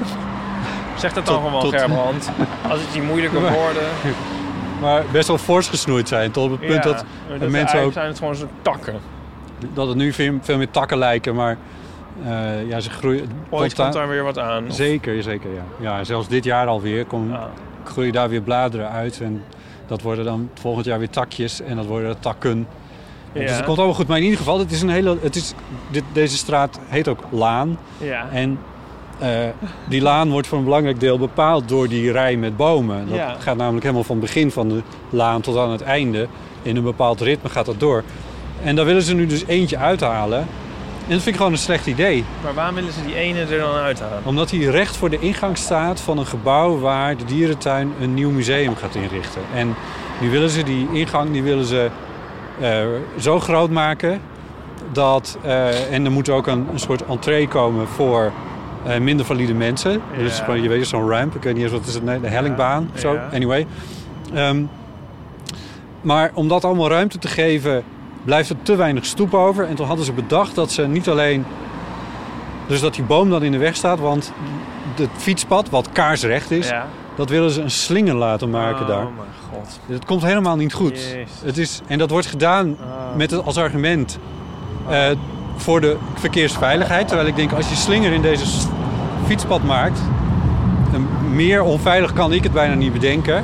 Zeg dat dan Tot- gewoon, tot- Gerbrand. Als het die moeilijker worden. Maar best wel fors gesnoeid zijn. Tot op het punt Ja, dat maar mensen eigenlijk ook... zijn het gewoon zo'n takken. Dat het nu veel, veel meer takken lijken, maar uh, ja, ze groeien... Ooit tot komt daar weer wat aan. Of- Zeker, zeker, ja. Ja, zelfs dit jaar alweer kom, Ah. groeien daar weer bladeren uit. En dat worden dan volgend jaar weer takjes en dat worden takken. Ja. Dus het komt allemaal goed. Maar in ieder geval, het is een hele, het is, dit, deze straat heet ook Laan. Ja. En uh, die laan wordt voor een belangrijk deel bepaald door die rij met bomen. Dat Ja. gaat namelijk helemaal van het begin van de laan tot aan het einde. In een bepaald ritme gaat dat door. En daar willen ze nu dus eentje uithalen. En dat vind ik gewoon een slecht idee. Maar waarom willen ze die ene er dan uithalen? Omdat hij recht voor de ingang staat van een gebouw waar de dierentuin een nieuw museum gaat inrichten. En nu willen ze die ingang die willen ze, uh, zo groot maken dat... Uh, en er moet ook een, een soort entree komen voor uh, minder valide mensen. Ja. Dus gewoon, je weet zo'n ramp, ik weet niet eens wat is het, nee, de hellingbaan. Ja. Zo, Ja. anyway. Um, maar om dat allemaal ruimte te geven, blijft er te weinig stoep over. En toen hadden ze bedacht dat ze niet alleen... Dus dat die boom dan in de weg staat, want het fietspad, wat kaarsrecht is... Ja. dat willen ze een slinger laten maken oh, daar. Oh mijn god. Dat komt helemaal niet goed. Jezus. Het is, en dat wordt gedaan Oh. met het als argument uh, voor de verkeersveiligheid. Terwijl ik denk, als je slinger in deze s- fietspad maakt... Uh, meer onveilig kan ik het bijna niet bedenken.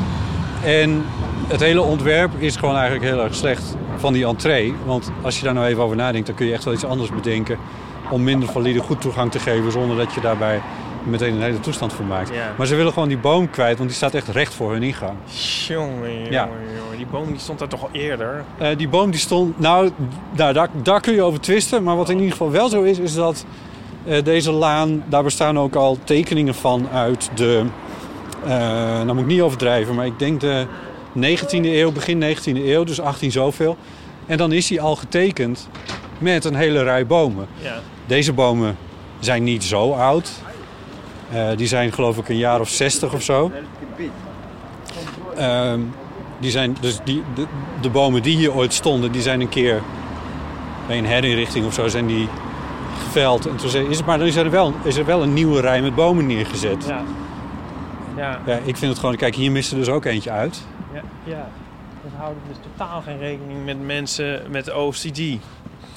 En het hele ontwerp is gewoon eigenlijk heel erg slecht van die entree. Want als je daar nou even over nadenkt, dan kun je echt wel iets anders bedenken... om minder valide goed toegang te geven zonder dat je daarbij meteen een hele toestand van maakt. Ja. Maar ze willen gewoon die boom kwijt, want die staat echt recht voor hun ingang. Jongen, jongen, Ja. jongen. Die boom die stond daar toch al eerder? Uh, die boom die stond... Nou, nou daar, daar kun je over twisten. Maar wat in ieder geval wel zo is, is dat uh, deze laan... Daar bestaan ook al tekeningen van uit de... Uh, nou moet ik niet overdrijven, maar ik denk de negentiende eeuw, begin negentiende eeuw. Dus achttien zoveel. En dan is die al getekend met een hele rij bomen. Ja. Deze bomen zijn niet zo oud. Uh, die zijn geloof ik een jaar of zestig of zo. Uh, die zijn, dus die, de, de bomen die hier ooit stonden, die zijn een keer bij een herinrichting of zo zijn die geveld. En toen zei, is het, maar dan is er, wel, is er wel een nieuwe rij met bomen neergezet. Ja. Ja. Ja, ik vind het gewoon, kijk, hier mist er dus ook eentje uit. Ja. Ja. We houden dus totaal geen rekening met mensen met O C D. Uh,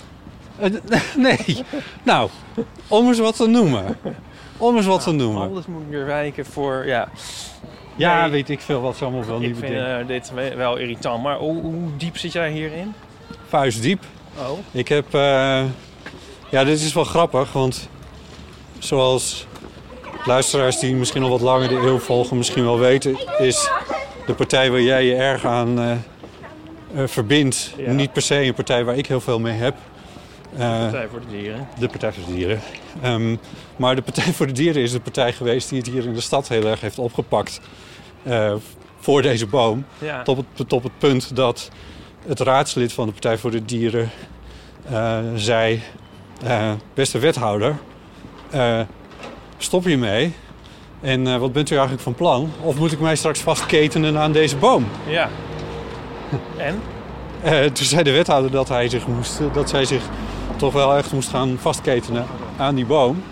nee, nou, om eens wat te noemen. Om eens wat te noemen. Alles moet weer wijken voor... Ja, Ja, Nee, weet ik veel wat ze allemaal wel ik niet vind bedenken. uh, dit we- wel irritant. Maar hoe, hoe diep zit jij hierin? Vuistdiep. Oh. Ik heb... Uh, ja, dit is wel grappig, want zoals luisteraars die misschien al wat langer de eeuw volgen misschien wel weten, is de partij waar jij je erg aan uh, uh, verbindt Ja. niet per se een partij waar ik heel veel mee heb. Uh, Partij voor de Dieren. de Partij voor de Dieren. Um, maar de Partij voor de Dieren is de partij geweest die het hier in de stad heel erg heeft opgepakt uh, voor deze boom. Ja. Tot het, tot het punt dat het raadslid van de Partij voor de Dieren uh, zei... Uh, beste wethouder, uh, stop hiermee. En uh, wat bent u eigenlijk van plan? Of moet ik mij straks vastketenen aan deze boom? Ja. En? Uh, toen zei de wethouder dat, hij zich moest, dat zij zich toch wel echt moest gaan vastketenen aan die boom.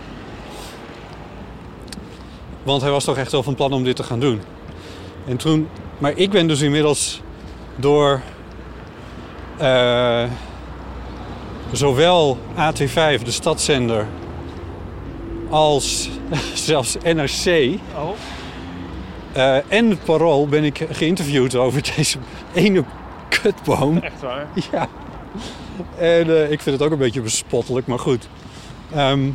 Want hij was toch echt wel van plan om dit te gaan doen. En toen, maar ik ben dus inmiddels door uh, zowel A T vijf, de stadszender, als zelfs N R C... Oh. Uh, en het Parool ben ik geïnterviewd over deze ene kutboom. Echt waar? Ja. En uh, ik vind het ook een beetje bespottelijk, maar goed. Um,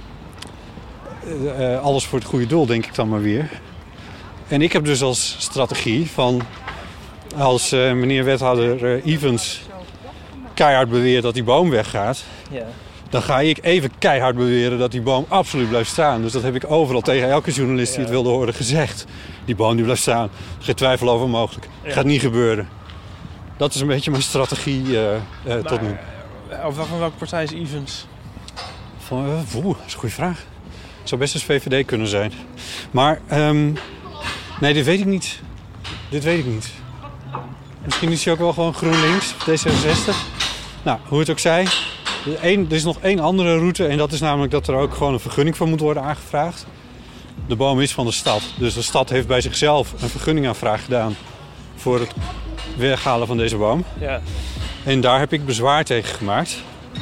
uh, alles voor het goede doel, denk ik dan maar weer. En ik heb dus als strategie van... als uh, meneer wethouder uh, Evans keihard beweert dat die boom weggaat... Ja. dan ga ik even keihard beweren dat die boom absoluut blijft staan. Dus dat heb ik overal tegen elke journalist die ja. het wilde horen gezegd. Die boom die blijft staan. Geen twijfel over mogelijk. Ja. Gaat niet gebeuren. Dat is een beetje mijn strategie uh, uh, tot nu. Of van welke partij is Evans? Van, uh, Oeh, dat is een goede vraag. Het zou best eens V V D kunnen zijn. Maar, um, nee, dit weet ik niet. Dit weet ik niet. Misschien is hij ook wel gewoon GroenLinks, D zesenzestig. Nou, hoe het ook zij. Er is nog één andere route en dat is namelijk dat er ook gewoon een vergunning voor moet worden aangevraagd. De boom is van de stad. Dus de stad heeft bij zichzelf een vergunningaanvraag gedaan voor het weghalen van deze boom. Ja. En daar heb ik bezwaar tegen gemaakt.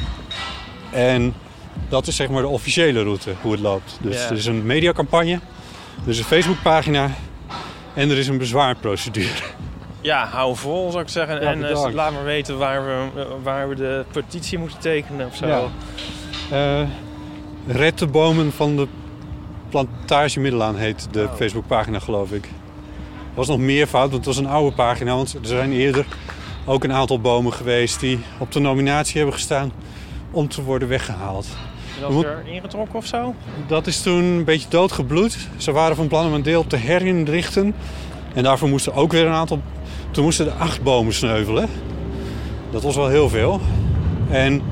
En dat is zeg maar de officiële route, hoe het loopt. Dus ja. er is een mediacampagne, er is een Facebookpagina en er is een bezwaarprocedure. Ja, hou vol zou ik zeggen. Ja, en uh, laat maar weten waar we, waar we de petitie moeten tekenen of zo. Ja. Uh, Red de bomen van de Plantage Middelaan heet de oh. Facebookpagina, geloof ik. Er was nog meer fout, want het was een oude pagina. Want er zijn eerder ook een aantal bomen geweest die op de nominatie hebben gestaan om te worden weggehaald. En dat is er ingetrokken of zo? Dat is toen een beetje doodgebloed. Ze waren van plan om een deel te herinrichten. En daarvoor moesten ook weer een aantal... Toen moesten er acht bomen sneuvelen. Dat was wel heel veel. En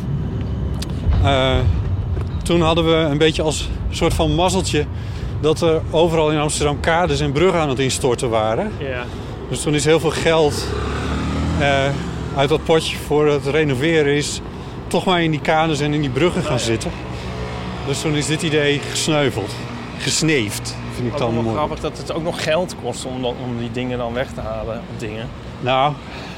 uh, toen hadden we een beetje als soort van mazzeltje... dat er overal in Amsterdam kades en bruggen aan het instorten waren. Ja. Dus toen is heel veel geld uh, uit dat potje voor het renoveren... is toch maar in die kades en in die bruggen gaan zitten. Dus toen is dit idee gesneuveld. Gesneefd. Vind ik ook dan nog mooi. Grappig dat het ook nog geld kost om, dan, om die dingen dan weg te halen. Dingen. Nou,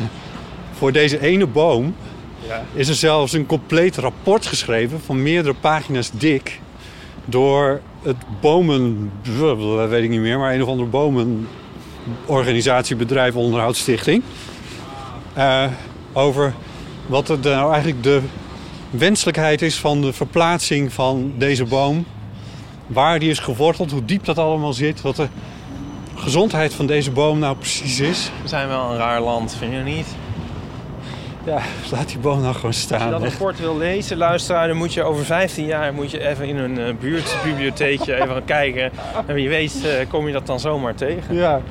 voor deze ene boom ja. is er zelfs een compleet rapport geschreven van meerdere pagina's dik door het bomen, weet ik niet meer, maar een of andere bomenorganisatie, bedrijf, onderhoudsstichting. Uh, over wat er nou eigenlijk de wenselijkheid is van de verplaatsing van deze boom. Waar die is geworteld, hoe diep dat allemaal zit, wat de gezondheid van deze boom nou precies is. We zijn wel een raar land, vind je niet? Ja, laat die boom nou gewoon staan. Als je dat rapport wil lezen, luisteren, dan moet je over vijftien jaar moet je even in een uh, buurtbibliotheekje even gaan kijken. En wie weet uh, kom je dat dan zomaar tegen. Ja.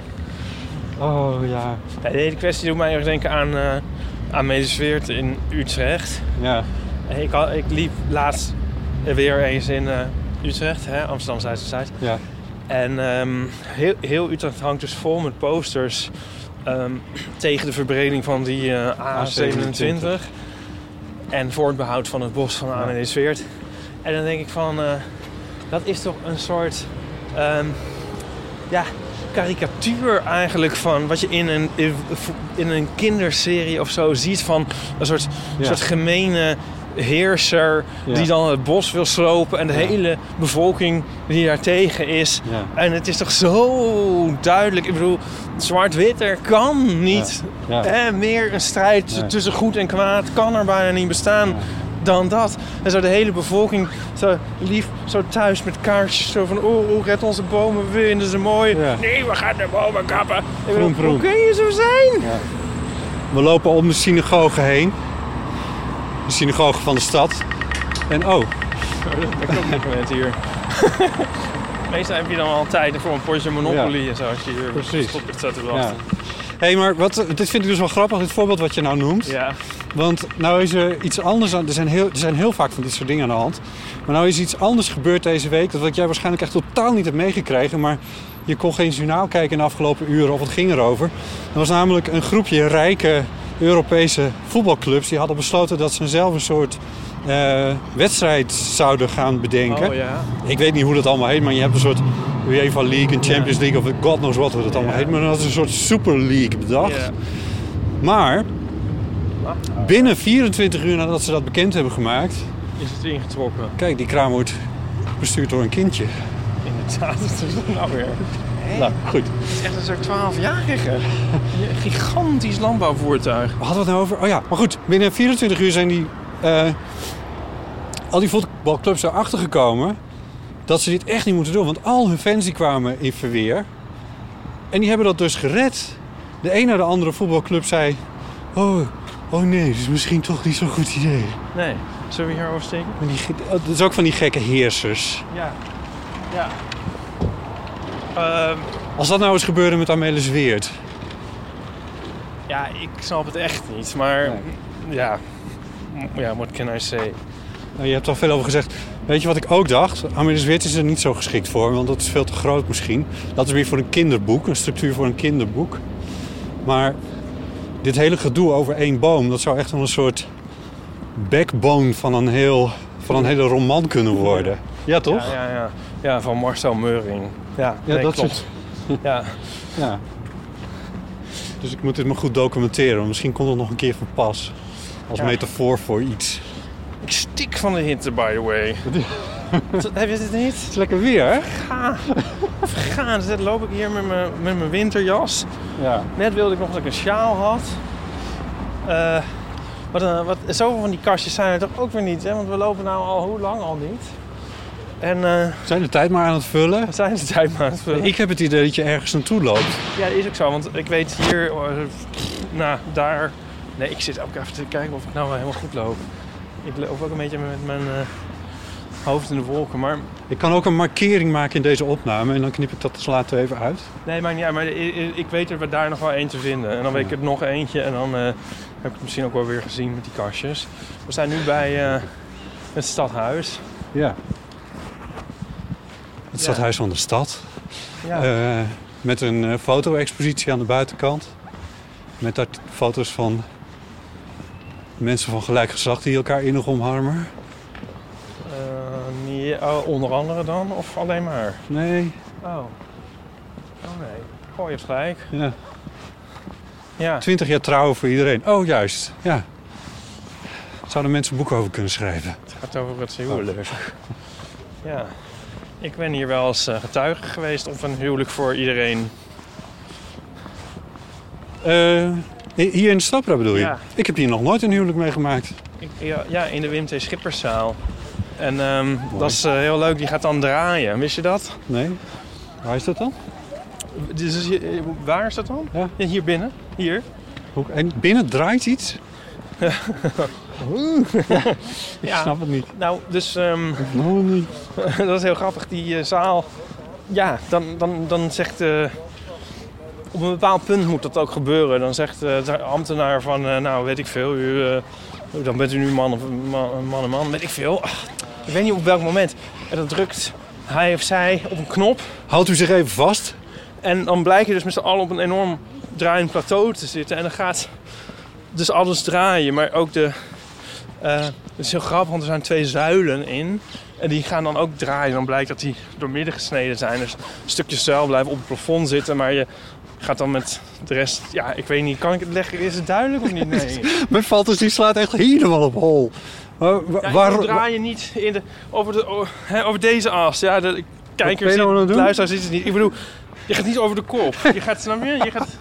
Oh ja. Ja, de hele kwestie doet mij erg denken aan, uh, aan Medesweert in Utrecht. Ja. Ik, had, ik liep laatst weer eens in... Uh, Utrecht, hè? Amsterdam Zuid-Zuid. Ja. En um, heel, heel Utrecht hangt dus vol met posters um, tegen de verbreding van die uh, A zevenentwintig. En voor het behoud van het bos van Amelisweert. En dan denk ik van, uh, dat is toch een soort um, ja, karikatuur eigenlijk van wat je in een, in een kinderserie of zo ziet van een soort, ja. soort gemene heerser ja. die dan het bos wil slopen en de ja. hele bevolking die daar tegen is. Ja. En het is toch zo duidelijk. Ik bedoel, zwart-wit er kan niet. Ja. Ja. Eh, meer een strijd ja. tussen goed en kwaad kan er bijna niet bestaan ja. dan dat. En zo de hele bevolking zo lief, zo thuis met kaartjes zo van oh, oh red onze bomen, we vinden ze mooi. Ja. Nee, we gaan de bomen kappen. Bedoel, hoe kun je zo zijn? Ja. We lopen om de synagoge heen. De synagoge van de stad. En oh. Dat klopt niet moment hier. Meestal heb je dan al tijd voor een potje Monopoly ja. en zo. Als je hier precies stopt het zo te wachten. Ja. Hé, hey, maar wat, dit vind ik dus wel grappig, dit voorbeeld wat je nou noemt. Ja. Want nou is er iets anders aan. Er zijn, heel, er zijn heel vaak van dit soort dingen aan de hand. Maar nou is iets anders gebeurd deze week. Dat wat jij waarschijnlijk echt totaal niet hebt meegekregen. Maar je kon geen journaal kijken in de afgelopen uren of het ging erover. Er was namelijk een groepje rijke Europese voetbalclubs. Die hadden besloten dat ze zelf een soort uh, wedstrijd zouden gaan bedenken. Oh, ja. Ik weet niet hoe dat allemaal heet, maar je hebt een soort UEFA League en Champions League of God knows what het allemaal ja. heet. Maar dat is een soort Super League bedacht. Ja. Maar binnen vierentwintig uur nadat ze dat bekend hebben gemaakt, is het ingetrokken. Kijk, die kraam wordt bestuurd door een kindje. Inderdaad, dat is het nou weer. Nou, goed. Het is echt een soort twaalfjarige. Een gigantisch landbouwvoertuig. Waar hadden we het nou over? Oh ja, maar goed. Binnen vierentwintig uur zijn die... Uh, al die voetbalclubs erachter gekomen... dat ze dit echt niet moeten doen. Want al hun fans die kwamen in verweer. En die hebben dat dus gered. De een naar de andere voetbalclub zei... Oh, oh nee, dat is misschien toch niet zo'n goed idee. Nee. Zullen we hier oversteken? Die, dat is ook van die gekke heersers. Ja. Ja. Uh, Als dat nou eens gebeurde met Amelis Weert. Ja, ik snap het echt niet. Maar nee. ja, ja, what can I say? Nou, je hebt er al veel over gezegd. Weet je wat ik ook dacht? Amelis Weert is er niet zo geschikt voor, want dat is veel te groot misschien. Dat is weer voor een kinderboek, een structuur voor een kinderboek. Maar dit hele gedoe over één boom, dat zou echt wel een soort backbone van een, heel, van een hele roman kunnen worden. Ja, toch? Ja, ja, ja. Ja, van Marcel Meuring. Ja, ja nee, dat klopt. Soort... ja. ja. Dus ik moet dit maar goed documenteren. Misschien komt het nog een keer van pas. Als ja. metafoor voor iets. Ik stik van de hitte, by the way. Heb je dit niet? Het is lekker weer, hè? Ga. Ga. Dus loop ik hier met mijn, met mijn winterjas. Ja. Net wilde ik nog dat ik een sjaal had. Uh, wat, uh, wat, zoveel van die kastjes zijn er toch ook weer niet, hè? Want we lopen nou al hoe lang al niet. En, uh, we zijn de tijd maar aan het vullen. We zijn de tijd maar aan het vullen. Ik heb het idee dat je ergens naartoe loopt. Ja, dat is ook zo. Want ik weet hier... Uh, nou, daar... Nee, ik zit ook even te kijken of ik nou wel helemaal goed loop. Ik loop ook een beetje met mijn uh, hoofd in de wolken, maar... Ik kan ook een markering maken in deze opname en dan knip ik dat dus later even uit. Nee, maakt niet uit. Maar ik, ik weet er daar nog wel één te vinden. En dan weet ik er nog eentje en dan uh, heb ik het misschien ook wel weer gezien met die kastjes. We zijn nu bij uh, het stadhuis. Ja. Het ja. stadhuis van de stad. Ja. Uh, met een uh, foto-expositie aan de buitenkant. Met daar foto's van mensen van gelijk geslacht die elkaar innig omarmen. Uh, nee, oh, onder andere dan? Of alleen maar? Nee. Oh. Oh nee. Goh, je hebt gelijk. Ja. Ja. Twintig jaar trouwen voor iedereen. Oh, juist. Ja. Zouden mensen boeken over kunnen schrijven? Het gaat over het huwelijk. Ja. Ik ben hier wel eens getuige geweest op een huwelijk voor iedereen. Uh, hier in de Stapra bedoel je? Ja. Ik heb hier nog nooit een huwelijk meegemaakt. Ik, ja, ja, in de Wim T. Schipperszaal. En um, dat is uh, heel leuk. Die gaat dan draaien. Wist je dat? Nee. Waar is dat dan? Dus, waar is dat dan? Ja. Ja, hier binnen. Hier. En binnen draait iets? Ja. Ik snap het niet. Nou, dus... Um, nog niet. dat is heel grappig. Die uh, zaal... Ja, dan, dan, dan zegt... Uh, op een bepaald punt moet dat ook gebeuren. Dan zegt uh, de ambtenaar van... Uh, nou, weet ik veel. U, uh, dan bent u nu man of man, man en man. Weet ik veel. Ach, ik weet niet op welk moment. En dan drukt hij of zij op een knop. Houdt u zich even vast. En dan blijkt je dus met z'n allen op een enorm draaiend plateau te zitten. En dan gaat dus alles draaien. Maar ook de... Uh, het is heel grappig, want er zijn twee zuilen in. En die gaan dan ook draaien. Dan blijkt dat die door midden gesneden zijn. Dus stukjes zuil blijven op het plafond zitten. Maar je gaat dan met de rest... Ja, ik weet niet. Kan ik het leggen? Is het duidelijk of niet? Nee. Mijn Valters die slaat echt helemaal op hol. Maar, ja, waar, draai je niet in de, over, de, over, hè, over deze as. Ja, de kijkers, de nou luisteraars ziet het niet. Ik bedoel, je gaat niet over de kop. Je gaat, snap je? Je gaat...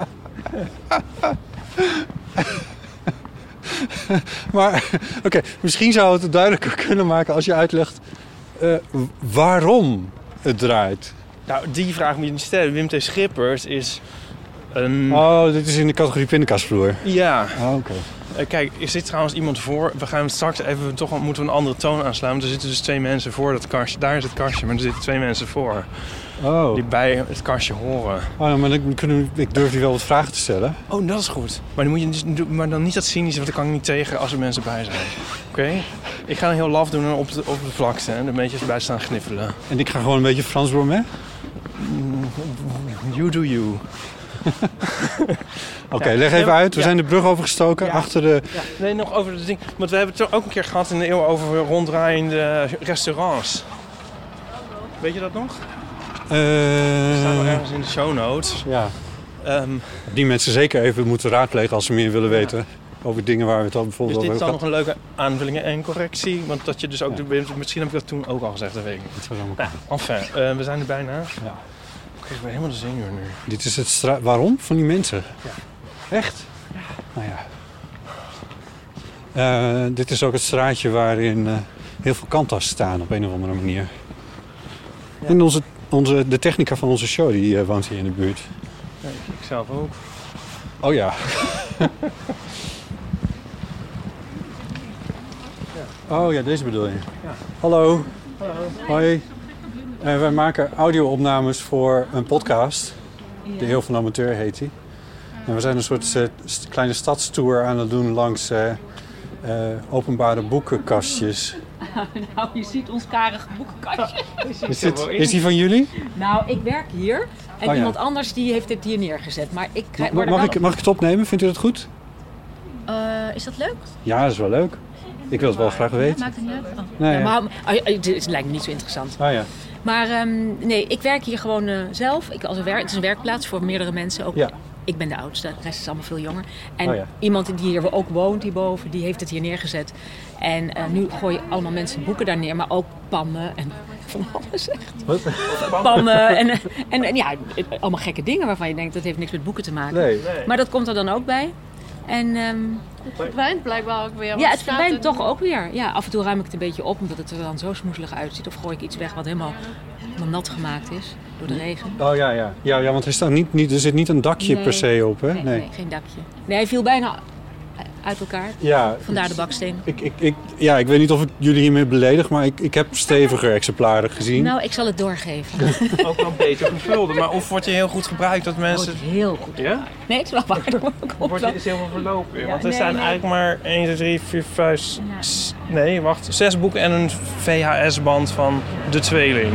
Maar, oké, okay, misschien zou het het duidelijker kunnen maken als je uitlegt uh, waarom het draait. Nou, die vraag moet je niet stellen. Wim T. Schippers is een... Oh, dit is in de categorie pindakaasvloer. Ja. Oh, oké. Uh, kijk, er zit trouwens iemand voor. We gaan straks even, toch moeten we een andere toon aanslaan. Want er zitten dus twee mensen voor dat kastje. Daar is het kastje, maar er zitten twee mensen voor. Oh. Die bij het kastje horen. Oh, maar dan kunnen we, ik durf je wel wat vragen te stellen. Oh, dat is goed. Maar dan, moet je, maar dan niet dat cynische, want daar kan ik niet tegen als er mensen bij zijn. Oké? Okay? Ik ga een heel laf doen op de, op de vlakte en de meisjes bij staan gniffelen. En ik ga gewoon een beetje Frans Bromet? You do you. Oké, okay, ja, leg even uit. We ja. zijn de brug overgestoken ja. achter de... Ja. Nee, nog over het ding. Want we hebben het ook een keer gehad in de eeuw over ronddraaiende restaurants. Weet je dat nog? Uh, dat staat wel ergens in de show notes. Ja. Um, Die mensen zeker even moeten raadplegen als ze meer willen weten ja. over dingen waar we het al bijvoorbeeld over hebben. Dus dit is dan nog een leuke aanvulling en correctie. Want dat je dus ook... Ja. De, misschien heb ik dat toen ook al gezegd, dat weet ik niet. Dat nou, enfin, uh, we zijn er bijna. Ja. Ik ben helemaal de zenuwen nu. Dit is het straat... Waarom? Van die mensen? Ja. Echt? Ja. Nou ja. Uh, dit is ook het straatje waarin uh, heel veel kanta's staan op een of andere manier. Ja. En onze, onze, de technica van onze show die uh, woont hier in de buurt. Ja, ik zelf ook. Oh ja. ja. Oh ja, deze bedoel je. Ja. Hallo. Hallo. Hoi. Uh, wij maken audio-opnames voor een podcast. De Heel van Amateur heet die. En we zijn een soort uh, kleine stadstour aan het doen langs uh, uh, openbare boekenkastjes. Nou, je ziet ons karige boekenkastje. Is, dit, is die van jullie? Nou, ik werk hier. En oh, iemand ja. anders die heeft het hier neergezet. Maar ik krijg, mag, mag, ik, mag ik het opnemen? Vindt u dat goed? Uh, is dat leuk? Ja, dat is wel leuk. Ik wil het wel graag weten. Ja, maakt het niet uit. Oh. Nee, ja, ja. maar, oh, het lijkt me niet zo interessant. Oh, ja. Maar um, nee, ik werk hier gewoon uh, zelf. Ik, als een werk, het is een werkplaats voor meerdere mensen. Ook, ja. Ik ben de oudste, de rest is allemaal veel jonger. En oh, ja. iemand die hier ook woont hierboven, die heeft het hier neergezet. En uh, nu gooien allemaal mensen boeken daar neer, maar ook pannen en van alles echt. Wat? Pannen en, en, en ja, allemaal gekke dingen waarvan je denkt dat heeft niks met boeken te maken. Nee. Nee. Maar dat komt er dan ook bij. En, um, het verdwijnt blijkbaar ook weer. Ja, het verdwijnt toch ook weer. Ja, af en toe ruim ik het een beetje op omdat het er dan zo smoezelig uitziet. Of gooi ik iets weg wat helemaal, helemaal nat gemaakt is door de regen. Oh ja, ja. Ja, ja want er, staat niet, niet, er zit niet een dakje nee, per se op, hè? Nee, nee. nee, geen dakje. Nee, hij viel bijna uit elkaar. Ja, Vandaar de baksteen. Ik, ik, ik, ja, ik weet niet of ik jullie hiermee beledig, maar ik, ik heb steviger exemplaren gezien. Nou, ik zal het doorgeven. Ook wel beter gevulde, maar of wordt je heel goed gebruikt dat mensen... Wordt heel goed. Ja? Nee, het is wel waar. Wordt je is heel veel verlopen. Ja, want er nee, staan nee. eigenlijk maar één, twee, drie, vier, vijf... Ja. Nee, wacht. Zes boeken en een V H S-band van De Tweeling.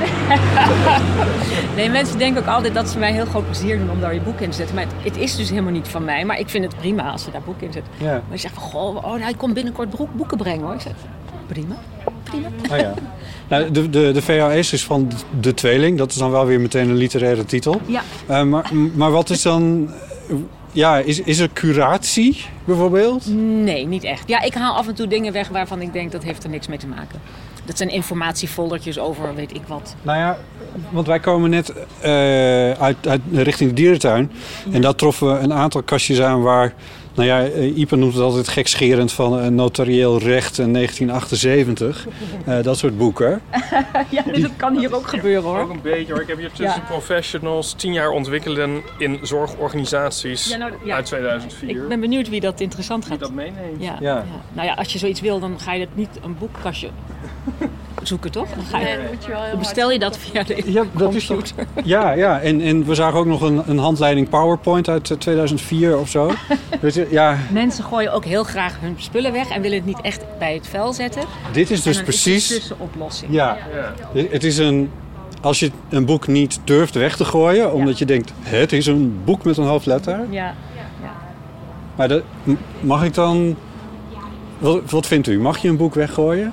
Nee, mensen denken ook altijd dat ze mij heel groot plezier doen om daar je boek in te zetten. Maar het, het is dus helemaal niet van mij. Maar ik vind het prima als ze daar boeken in zetten. Ja. Maar je zegt van, goh, oh, nou, ik kom binnenkort boeken brengen hoor. Ik zeg, prima, prima. Oh, ja. Nou, de, de, de V H S is van De Tweeling. Dat is dan wel weer meteen een literaire titel. Ja. Uh, maar, maar wat is dan... Ja, is, is er curatie bijvoorbeeld? Nee, niet echt. Ja, ik haal af en toe dingen weg waarvan ik denk dat heeft er niks mee te maken. Dat zijn informatiefoldertjes over weet ik wat. Nou ja, want wij komen net uh, uit, uit richting de dierentuin. Ja. En daar troffen we een aantal kastjes aan waar... Nou ja, uh, Ipe noemt het altijd gekscherend van uh, notarieel recht in negentien achtenzeventig. Uh, dat soort boeken. Ja, dus dat kan hier ook gebeuren hoor. Ook een beetje hoor. Ik heb hier tussen ja. professionals, tien jaar ontwikkelen in zorgorganisaties ja, nou, ja. uit tweeduizend vier. Ik ben benieuwd wie dat interessant gaat. Wie dat meeneemt. Ja. Ja. Ja. Nou ja, als je zoiets wil, dan ga je het niet een boekkastje zoeken, toch? Dan, ga je, nee, dan, moet je wel dan bestel je dat via de ja, dat is toch, ja, ja. En, en we zagen ook nog een, een handleiding PowerPoint uit tweeduizend vier of zo. Dus, ja. Mensen gooien ook heel graag hun spullen weg en willen het niet echt bij het vuil zetten. Dit is dus en precies... Is het tussenoplossing. Ja. ja. Het is een... Als je een boek niet durft weg te gooien, omdat ja. je denkt, het is een boek met een hoofdletter. Ja. ja. Maar dat, mag ik dan... Wat, wat vindt u? Mag je een boek weggooien?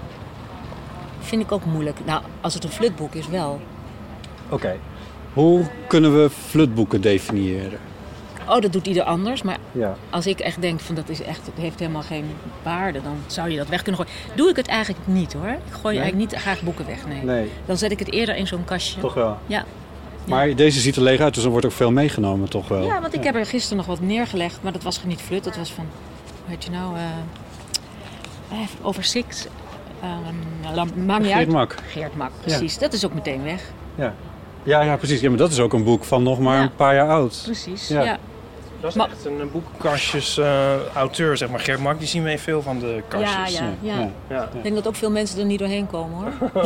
Vind ik ook moeilijk. Nou, als het een flutboek is, wel. Oké. Okay. Hoe kunnen we flutboeken definiëren? Oh, dat doet ieder anders. Maar ja. als ik echt denk van dat is echt, het heeft helemaal geen waarde, dan zou je dat weg kunnen gooien. Doe ik het eigenlijk niet hoor. Ik gooi nee? eigenlijk niet graag boeken weg. Nee. nee. Dan zet ik het eerder in zo'n kastje. Toch wel? Ja. Maar ja. deze ziet er leeg uit, dus er wordt ook veel meegenomen, toch wel? Ja, want ik ja. heb er gisteren nog wat neergelegd, maar dat was niet flut. Dat was van, hoe heet je nou, uh, over Six. Um, maakt niet uit. Geert Mak. Geert Mak, precies. Ja. Dat is ook meteen weg. Ja. Ja, ja, precies. Ja, maar dat is ook een boek van nog maar ja. een paar jaar oud. Precies, ja. ja. Dat is maar, echt een boekenkastjes uh, auteur, zeg maar. Geert Mak, die zien we veel van de kastjes. Ja, ja, ja. ja. ja. Ik denk dat ook veel mensen er niet doorheen komen, hoor. nou,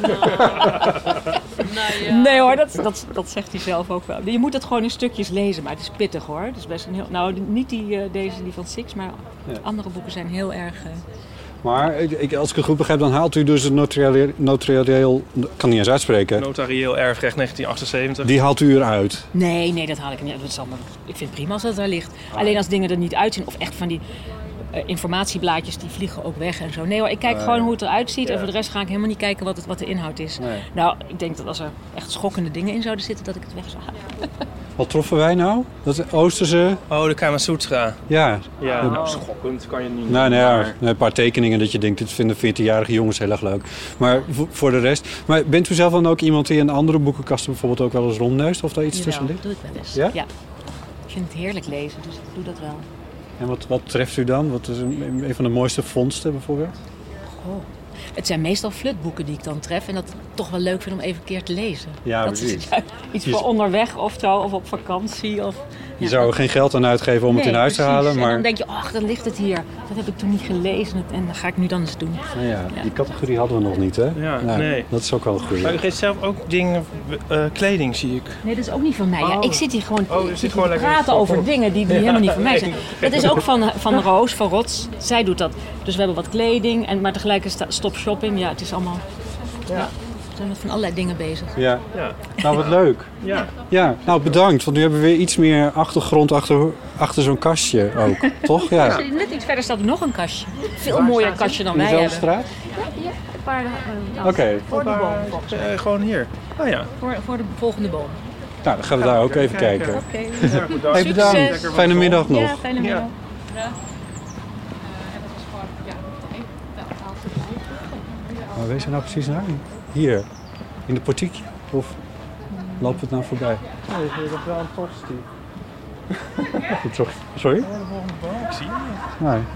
ja. Nee hoor, dat, dat, dat zegt hij zelf ook wel. Je moet het gewoon in stukjes lezen, maar het is pittig hoor. Het is best een heel, nou, niet die, uh, deze die van Six, maar ja. andere boeken zijn heel erg... Uh, Maar ik, als ik het goed begrijp, dan haalt u dus het notarieel... notarieel ik kan niet eens uitspreken. Notarieel erfrecht negentien achtenzeventig. Die haalt u eruit? Nee, nee, dat haal ik niet uit. Dat is allemaal, ik vind het prima als dat daar ligt. Ah. Alleen als dingen er niet uitzien, of echt van die uh, informatieblaadjes die vliegen ook weg en zo. Nee hoor, ik kijk uh, gewoon hoe het eruit ziet. Ja. En voor de rest ga ik helemaal niet kijken wat, het, wat de inhoud is. Nee. Nou, ik denk dat als er echt schokkende dingen in zouden zitten, dat ik het weg zou halen. Wat troffen wij nou? Dat is Oosterse... Oh, de Kama Sutra. Ja. Ja, nou, schokkend kan je niet... Nou, nee, maar... een paar tekeningen dat je denkt, dit vinden veertienjarige jongens heel erg leuk. Maar voor de rest... Maar bent u zelf dan ook iemand die in andere boekenkasten bijvoorbeeld ook wel eens rondneust? Of daar iets Jawel, tussen ligt? dat doe ik wel eens. Ja? Ja. Ik vind het heerlijk lezen, dus ik doe dat wel. En wat, wat treft u dan? Wat is een, een van de mooiste vondsten bijvoorbeeld? Oh. Het zijn meestal flutboeken die ik dan tref en dat ik toch wel leuk vind om even een keer te lezen. Ja, dat precies. is iets voor onderweg of zo, of op vakantie. Of, je ja, zou er dat... geen geld aan uitgeven om nee, het in huis precies. te halen. Maar... En dan denk je, ach, dan ligt het hier. Dat heb ik toen niet gelezen en dat ga ik nu dan eens doen. Nou ja, ja. Die categorie hadden we nog niet, hè? Ja, nou, nee. Dat is ook wel goed. Maar u geeft zelf ook dingen, uh, kleding zie ik. Nee, dat is ook niet van mij. Ja, oh. ik zit hier gewoon, oh, ik zit gewoon te praten over voor... dingen die, die ja, helemaal niet van mij zijn. Dat is ook van, van Roos, van Rots. Zij doet dat. Dus we hebben wat kleding, en, maar tegelijkertijd stop shopping. Ja, het is allemaal... Ja. Ja. We zijn met van allerlei dingen bezig. Ja. Ja. Nou, wat leuk. Ja. Ja, nou bedankt. Want nu hebben we weer iets meer achtergrond achter, achter zo'n kastje ook. Toch? Ja. Ja. Net iets verder staat er nog een kastje. Veel mooier kastje dan wij hebben. straat? Ja, hier. Een paar... Uh, nou, Oké. Okay. Voor de boom, volgens mij. Uh, gewoon hier. Oh ja. Voor, voor de volgende boom. Nou, dan gaan we daar ook even kijken. Oké. Okay. Ja, bedankt. Hey, bedankt. Fijne middag nog. Ja, fijne middag. Ja. Maar wees er nou precies naar? Hier, in de portiekje? Of lopen we het nou voorbij? Nee, ik heb wel een tosti. Sorry? Ja, de volgende boom. Ik zie je niet. Nee.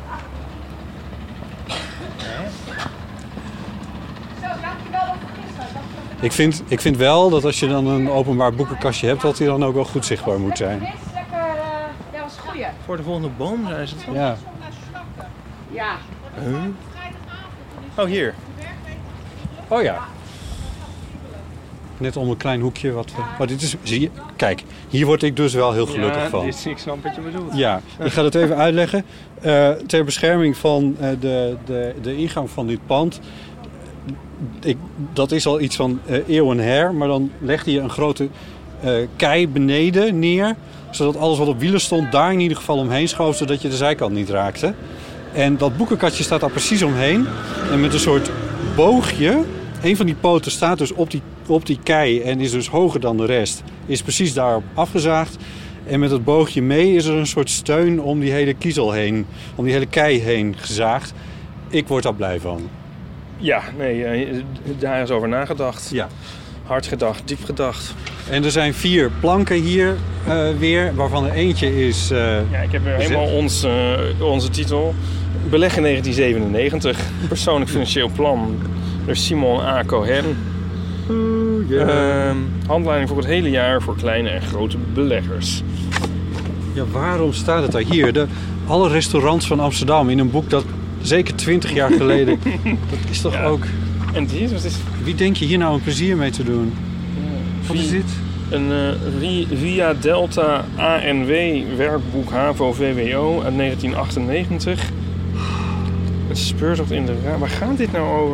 Ik vind, ik vind wel dat als je dan een openbaar boekenkastje hebt, dat die dan ook wel goed zichtbaar moet zijn. Ja, was goeie. Voor de volgende boom zijn ze toch? Ja. Ja. Huh? Oh, hier. Oh ja. Net om een klein hoekje wat we... Oh, dit is... Zie je? Kijk, hier word ik dus wel heel gelukkig ja, van. Dit, ik snap wat je bedoelt. Ja, ik ga het even uitleggen. Uh, ter bescherming van uh, de, de, de ingang van dit pand. Ik, dat is al iets van uh, eeuwen her. Maar dan legde je een grote uh, kei beneden neer. Zodat alles wat op wielen stond daar in ieder geval omheen schoof. Zodat je de zijkant niet raakte. En dat boekenkastje staat daar precies omheen. En met een soort boogje. Een van die poten staat dus op die, op die kei en is dus hoger dan de rest. Is precies daarop afgezaagd. En met het boogje mee is er een soort steun om die hele kiezel heen. Om die hele kei heen gezaagd. Ik word daar blij van. Ja, nee, daar is over nagedacht. Ja. Hard gedacht, diep gedacht. En er zijn vier planken hier uh, weer, waarvan er eentje is... Uh, ja, ik heb weer helemaal ons, uh, onze titel. Beleg in negentien zevenennegentig. Persoonlijk financieel plan. Door Simon A. Cohen. Uh, yeah. uh, handleiding voor het hele jaar voor kleine en grote beleggers. Ja, waarom staat het daar hier? De, alle restaurants van Amsterdam in een boek dat zeker twintig jaar geleden... dat is toch ja. ook... En dit? Wat is... Wie denk je hier nou een plezier mee te doen? Ja. Wat is dit? Een uh, Via Delta A N W werkboek HAVO V W O uit negentien achtennegentig. Een speurtocht in de raam. Waar gaat dit nou over?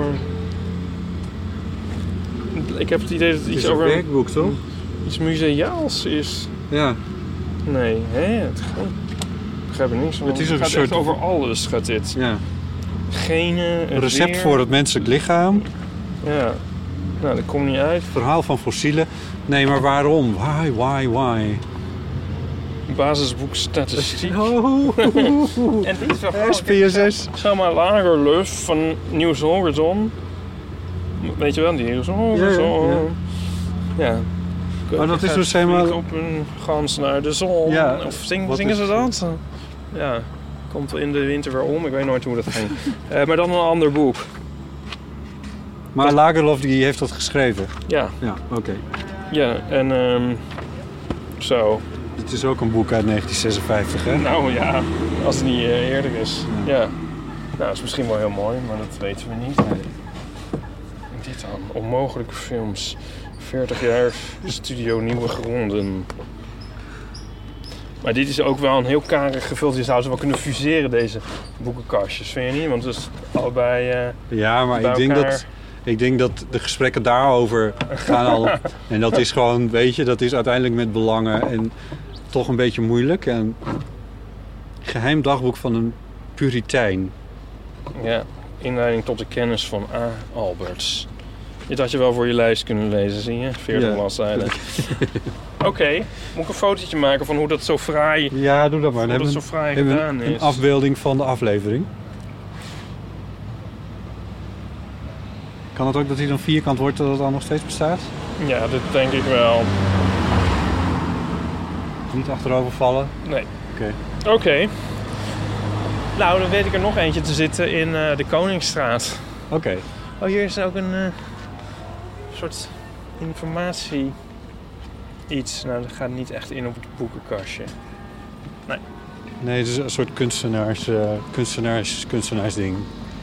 Ik heb het idee dat het, het iets over... Het is een werkboek, toch? Iets museaals is. Ja. Nee, hè? Het gaat... Ik begrijp er niks van. Het is een gaat soort... echt over alles, gaat dit. Ja. Genen, een recept weer. voor het menselijk lichaam. Ja. Nou, dat komt niet uit. Verhaal van fossielen. Nee, maar waarom? Why, why, why? Basisboek statistiek. Oh. En dit is wel S P S S. Selma Lagerlöf van Nieuws Horizon. Weet je wel, die Nieuws Horizon. Ja. ja. ja. Oh, dat is dus helemaal... op een gans naar de zon. Ja. Of zing, zingen ze dat? Ja. Komt in de winter weer om. Ik weet nooit hoe dat ging. uh, maar dan een ander boek. Maar Lagerlöf die heeft dat geschreven? Ja. Ja, oké. Okay. Ja, en um, zo. Het is ook een boek uit negentien zesenvijftig, hè? Nou ja, als het niet uh, eerder is. Ja. ja. Nou, dat is misschien wel heel mooi, maar dat weten we niet. Nee. Dit dan, onmogelijke films. veertig jaar Studio Nieuwe Gronden. Maar dit is ook wel een heel karig gevuld. Je zou ze wel kunnen fuseren, deze boekenkastjes, vind je niet? Want het is allebei uh, Ja, maar ik denk, dat, ik denk dat de gesprekken daarover gaan al... En dat is gewoon, weet je, dat is uiteindelijk met belangen en toch een beetje moeilijk. En geheim dagboek van een Puritein. Ja, inleiding tot de kennis van A. Alberts. Dit had je wel voor je lijst kunnen lezen, zie je? veertig Ja. bladzijden. Oké, okay. Moet ik een fotootje maken van hoe dat zo fraai, Ja, doe dat maar. hoe Dan dat hebben zo we fraai hebben we gedaan een is? afbeelding van de aflevering. Kan het ook dat hij dan vierkant wordt, dat het dan nog steeds bestaat? Ja, dat denk ik wel. Niet achterover vallen? Nee. Oké. Oké. Okay. Nou, dan weet ik er nog eentje te zitten in uh, de Koningsstraat. Oké. Okay. Oh, hier is ook een uh, soort informatie iets. Nou, dat gaat niet echt in op het boekenkastje. Nee. Nee, het is een soort kunstenaars, uh, kunstenaars, kunstenaarsding.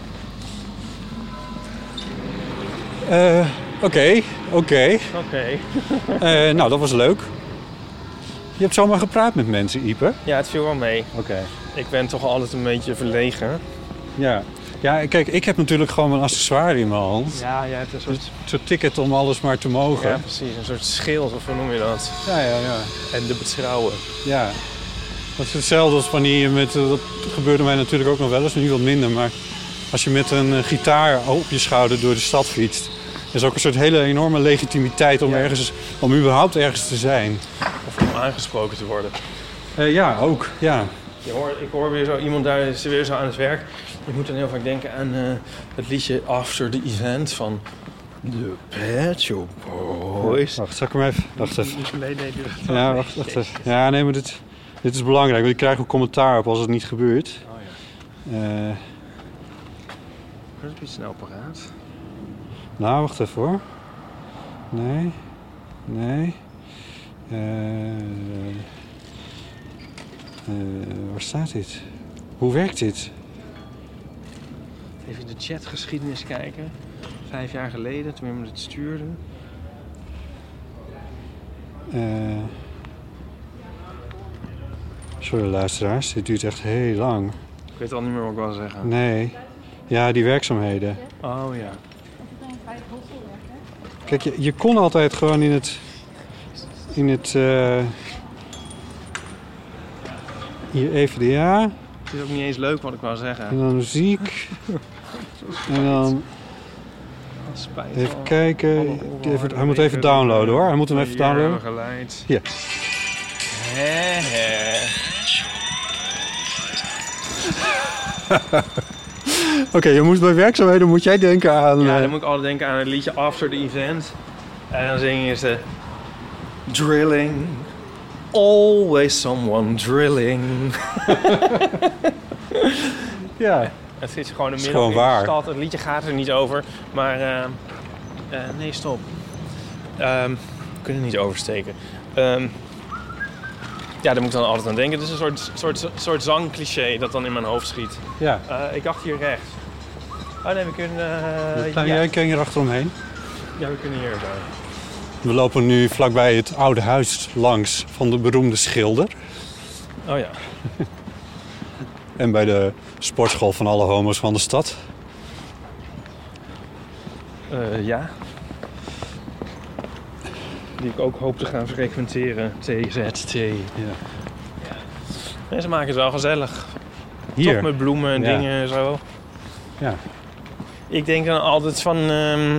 Uh, Oké, oké. Oké. Nou, dat was leuk. Je hebt zomaar gepraat met mensen, Ipe. Ja, het viel wel mee. Oké. Okay. Ik ben toch altijd een beetje verlegen. Ja. Ja, kijk, ik heb natuurlijk gewoon mijn accessoire in mijn hand. Ja, jij hebt een soort... Een soort ticket om alles maar te mogen. Ja, precies. Een soort schild, of hoe noem je dat? Ja, ja, ja. En de betrouwen. Ja. Dat is hetzelfde als wanneer je met... Dat gebeurde mij natuurlijk ook nog wel eens, nu wat minder. Maar als je met een uh, gitaar op je schouder door de stad fietst... is ook een soort hele enorme legitimiteit om, ja. ergens, om überhaupt ergens te zijn. Of om aangesproken te worden. Uh, ja, ook. Ja. Je hoor, ik hoor weer zo, iemand daar is weer zo aan het werk. Je moet dan heel vaak denken aan uh, het liedje After the Event van The Pet Shop Boys. Wacht, zal ik hem even... Wacht even. Nee, nee, doe dat ja, wacht, wacht even. Ja, nee, maar dit, dit is belangrijk. Want ik krijg ook commentaar op als het niet gebeurt. Oh ja. Uh, heb je snel paraat? Nou, wacht even hoor. Nee. Nee. Uh, uh, waar staat dit? Hoe werkt dit? Even in de chatgeschiedenis kijken. Vijf jaar geleden, toen we het stuurden. Uh, sorry luisteraars, dit duurt echt heel lang. Ik weet al niet meer wat ik wil zeggen. Nee. Ja, die werkzaamheden. Oh ja. Kijk, je, je kon altijd gewoon in het... In het... Uh, hier even de ja. Het is ook niet eens leuk wat ik wou zeggen. En dan muziek. En dan... Spijt even kijken. Even, hij moet even downloaden hoor. Hij moet hem even downloaden. Geleid. Ja. He he. Oké, okay, je moet bij werkzaamheden moet jij denken aan... Ja, uh... dan moet ik altijd denken aan het liedje After the Event. En dan zingen ze... Drilling. Always someone drilling. Ja. Het is gewoon een is midden gewoon in de waar. stad. Het liedje gaat er niet over. Maar... Uh, uh, nee, stop. Um, we kunnen niet oversteken. Um, ja, daar moet ik dan altijd aan denken. Het is een soort, soort, soort zangcliché dat dan in mijn hoofd schiet. Ja. Uh, ik dacht hier rechts. Oh nee, we kunnen... Uh, Kan ja. jij kan je erachteromheen? Ja, we kunnen hier zijn. We lopen nu vlakbij het oude huis langs van de beroemde schilder. Oh ja. En bij de sportschool van alle homo's van de stad. Uh, ja. Die ik ook hoop te gaan frequenteren. T Z T. Ja. Ja. En ze maken het wel gezellig. Hier? Toch met bloemen en ja. dingen en zo. Ja. Ik denk dan altijd van... Um,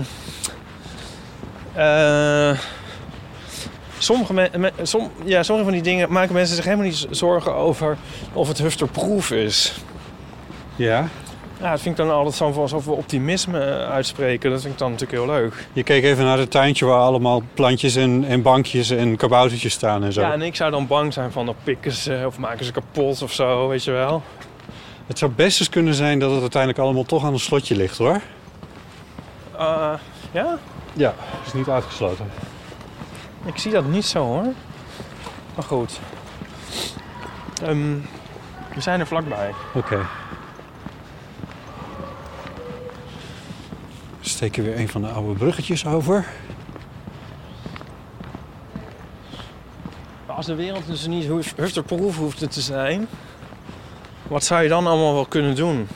uh, sommige, me, me, som, ja, sommige van die dingen maken mensen zich helemaal niet zorgen over of het hufterproof is. Ja? Ja, dat vind ik dan altijd zo alsof we optimisme uitspreken. Dat vind ik dan natuurlijk heel leuk. Je keek even naar het tuintje waar allemaal plantjes en, en bankjes en kaboutertjes staan en zo. Ja, en ik zou dan bang zijn van, dan pikken ze of maken ze kapot of zo, weet je wel. Het zou best eens kunnen zijn dat het uiteindelijk allemaal toch aan een slotje ligt, hoor. Uh, ja? Ja, is niet uitgesloten. Ik zie dat niet zo, hoor. Maar goed. Um, we zijn er vlakbij. Oké. Okay. We steken weer een van de oude bruggetjes over. Als de wereld dus niet hufterproof hoeft te zijn, wat zou je dan allemaal wel kunnen doen?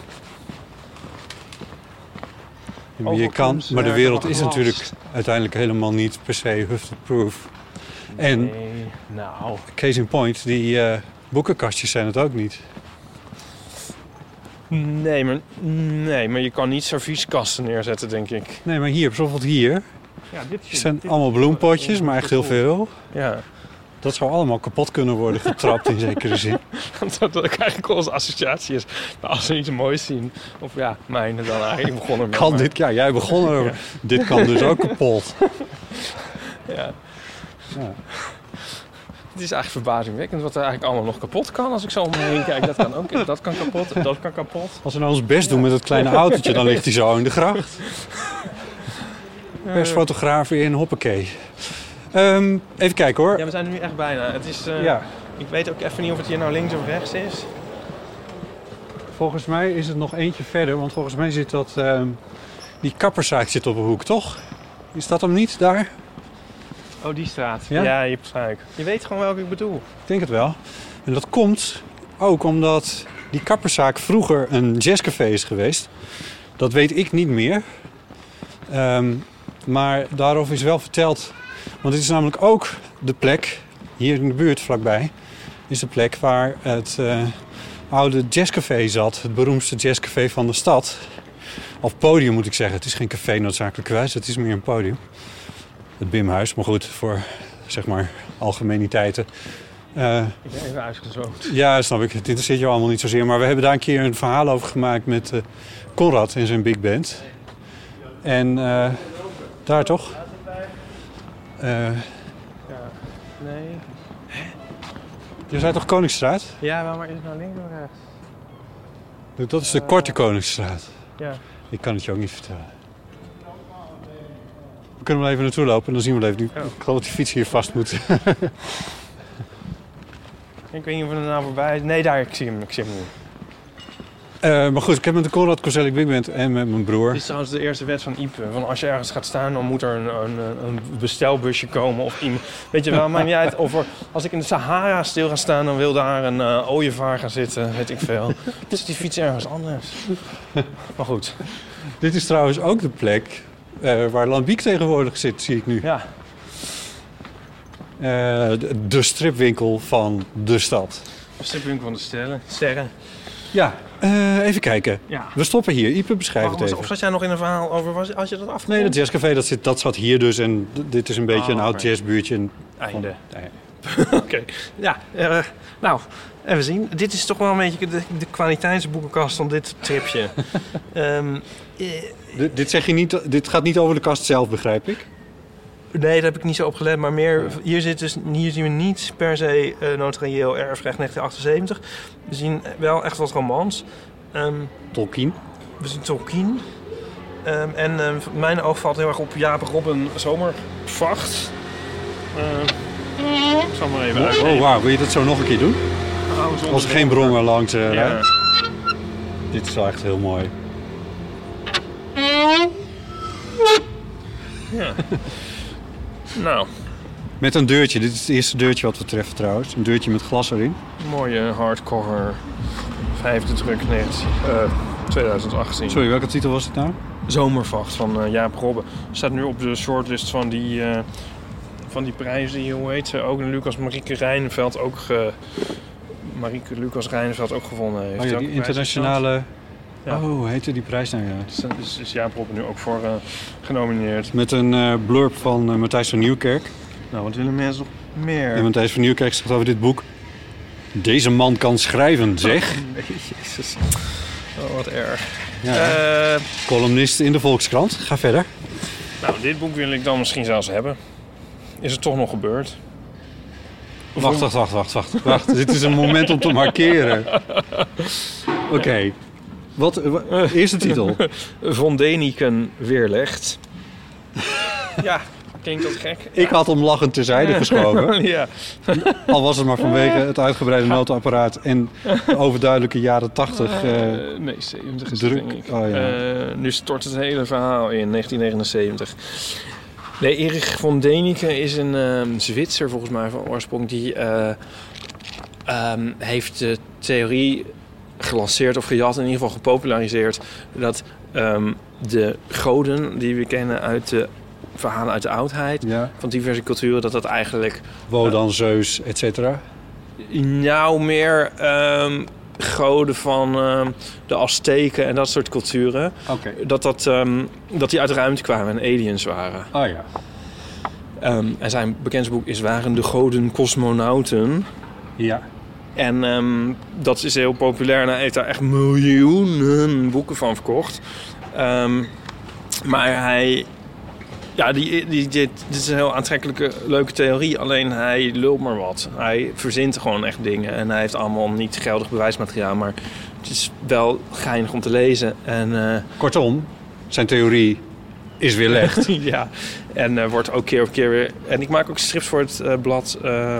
Ja, maar je kan, maar de wereld is natuurlijk uiteindelijk helemaal niet per se hufterproof. En nee, nou. case in point, die uh, boekenkastjes zijn het ook niet. Nee, maar, nee, maar je kan niet servieskasten neerzetten, denk ik. Nee, maar hier, bijvoorbeeld hier. Ja, dit Er zijn allemaal bloempotjes, maar echt heel veel. Ja. Dat zou allemaal kapot kunnen worden getrapt in zekere zin. Dat dat eigenlijk onze associatie is. Maar als we iets moois zien, of ja, mijne dan eigenlijk begonnen met. Kan dit, ja, jij begon er. Ja. Dit kan dus ook kapot. Ja. Ja. Het is eigenlijk verbazingwekkend wat er eigenlijk allemaal nog kapot kan als ik zo om me heen kijk. Dat kan ook, dat kan kapot, dat kan kapot. Als we nou ons best doen met dat kleine autootje, dan ligt hij zo in de gracht. Persfotograaf in, hoppakee. Um, even kijken hoor. Ja, we zijn er nu echt bijna. Het is, uh, Ja. Ik weet ook even niet of het hier nou links of rechts is. Volgens mij is het nog eentje verder, want volgens mij zit dat... Um, die kapperszaak zit op een hoek, toch? Is dat hem niet, daar? Oh, die straat. Ja? Ja, je hebt gelijk. Je weet gewoon welke ik bedoel. Ik denk het wel. En dat komt ook omdat die kapperszaak vroeger een jazzcafé is geweest. Dat weet ik niet meer. Um, maar daarover is wel verteld... Want het is namelijk ook de plek, hier in de buurt vlakbij... is de plek waar het uh, oude jazzcafé zat. Het beroemdste jazzcafé van de stad. Of podium moet ik zeggen. Het is geen café noodzakelijkerwijs, het is meer een podium. Het Bimhuis, maar goed, voor zeg maar algemeniteiten. Uh, Ik ben even uitgezocht. ja, snap ik. Het interesseert jou allemaal niet zozeer. Maar we hebben daar een keer een verhaal over gemaakt met uh, Conrad en zijn big band. En uh, daar toch? Uh, Ja. Nee. je zei toch Koningsstraat? Ja, maar is het nou links of rechts? Dat is de korte Koningsstraat. Ja. Ik kan het je ook niet vertellen. We kunnen wel even naartoe lopen en dan zien we wel even. Die, Oh. Ik geloof dat die fiets hier vast moet. Ik weet niet of we er nou voorbij is. Nee, daar, ik zie hem, ik zie hem nu. Uh, maar goed, ik heb met de Conrad Kozellik Big Band en met mijn broer. Dit is trouwens de eerste wet van Ipe. Van als je ergens gaat staan, dan moet er een, een, een bestelbusje komen. Of iemand. Weet je wel, maakt niet uit. Of er, als ik in de Sahara stil ga staan, dan wil daar een uh, ooievaar gaan zitten. Weet ik veel. Dus die fiets ergens anders. Maar goed. Dit is trouwens ook de plek uh, waar Lambiek tegenwoordig zit, zie ik nu. Ja. Uh, de, de stripwinkel van de stad. De stripwinkel van de sterren. sterren. Ja, uh, even kijken. Ja. We stoppen hier. Ipe, beschrijf Maar, het even. of zat jij nog in een verhaal over, was, als je dat afgerond? Nee, dat jazzcafé dat, zit, dat zat hier dus. En d- dit is een beetje Oh, een oud oké. jazzbuurtje. En Einde. Van, nee. Oké. Okay. Ja, uh, nou, even zien. Dit is toch wel een beetje de, de kwaliteitsboekenkast van dit tripje. um, uh, dit, dit, zeg je niet, dit gaat niet over de kast zelf, begrijp ik? Nee, daar heb ik niet zo op gelet. Maar meer, hier, zit dus, hier zien we niet per se uh, notarieel erfrecht negentien achtenzeventig. We zien wel echt wat romans. Um, Tolkien. We zien Tolkien. Um, en um, mijn oog valt heel erg op Jaap Robben Zomervacht. Uh, ik zal maar even Oh, uitgeven. oh wauw, wil je dat zo nog een keer doen? Oh, Als er geen brommer langs uh, ja. rijdt. Dit is wel echt heel mooi. Ja. Nou, Met een deurtje. Dit is het eerste deurtje wat we treffen trouwens. Een deurtje met glas erin. mooie hardcover. Vijfde druk negentien, uh, twintig achttien. Sorry, welke titel was het nou? Zomervacht van uh, Jaap Robben. Staat nu op de shortlist van die, uh, van die prijzen. Die, hoe heet ze ook? Lucas Marieke Rijnveld ook ge... Marieke Lucas Rijnveld ook gewonnen heeft. Oh ja, Welke die prijs is internationale... Ja. Oh, hoe heette die prijs nou? Ja. dat? Dus is Jaap Robben nu ook voor uh, genomineerd. Met een uh, blurb van uh, Matthijs van Nieuwkerk. Nou, wat willen mensen nog meer? En Matthijs van Nieuwkerk zegt over dit boek... Deze man kan schrijven, zeg. Nee, jezus. Oh, wat erg. Ja, Uh, columnist in de Volkskrant. Ga verder. nou, dit boek wil ik dan misschien zelfs hebben. Is het toch nog gebeurd? Of Wacht, wacht, wacht, wacht, wacht. wacht. Dit is een moment om te markeren. Oké. Okay. Wat, wa- eerste titel. Von Däniken weerlegt. Ja, klinkt dat gek? Ik had hem lachend terzijde geschoven. Ja. Al was het maar vanwege het uitgebreide notenapparaat en de overduidelijke jaren tachtig. Uh, Uh, nee, zeventig is druk. het, denk ik. Oh, ja. uh, nu stort het hele verhaal in negentien negenenzeventig. Nee, Erich von Däniken is een um, Zwitser volgens mij van oorsprong. Die uh, um, heeft de theorie gelanceerd of gejat, in ieder geval gepopulariseerd, dat um, de goden die we kennen uit de verhalen uit de oudheid, ja. van diverse culturen, dat dat eigenlijk... Wodan, Zeus, et cetera. Nou, meer um, goden van uh, de Azteken en dat soort culturen. Okay. Dat, dat, um, dat die uit de ruimte kwamen en aliens waren. Oh ja. Um, en zijn bekendste boek is Waren de goden cosmonauten? Ja. En um, dat is heel populair en hij heeft daar echt miljoenen boeken van verkocht. Um, maar hij... Ja, die, die, dit, dit is een heel aantrekkelijke, leuke theorie. Alleen hij lult maar wat. Hij verzint gewoon echt dingen. En hij heeft allemaal niet geldig bewijsmateriaal. Maar het is wel geinig om te lezen. En, uh, Kortom, zijn theorie is weerlegd. ja, en uh, wordt ook keer op keer weer... En ik maak ook strips voor het uh, blad uh,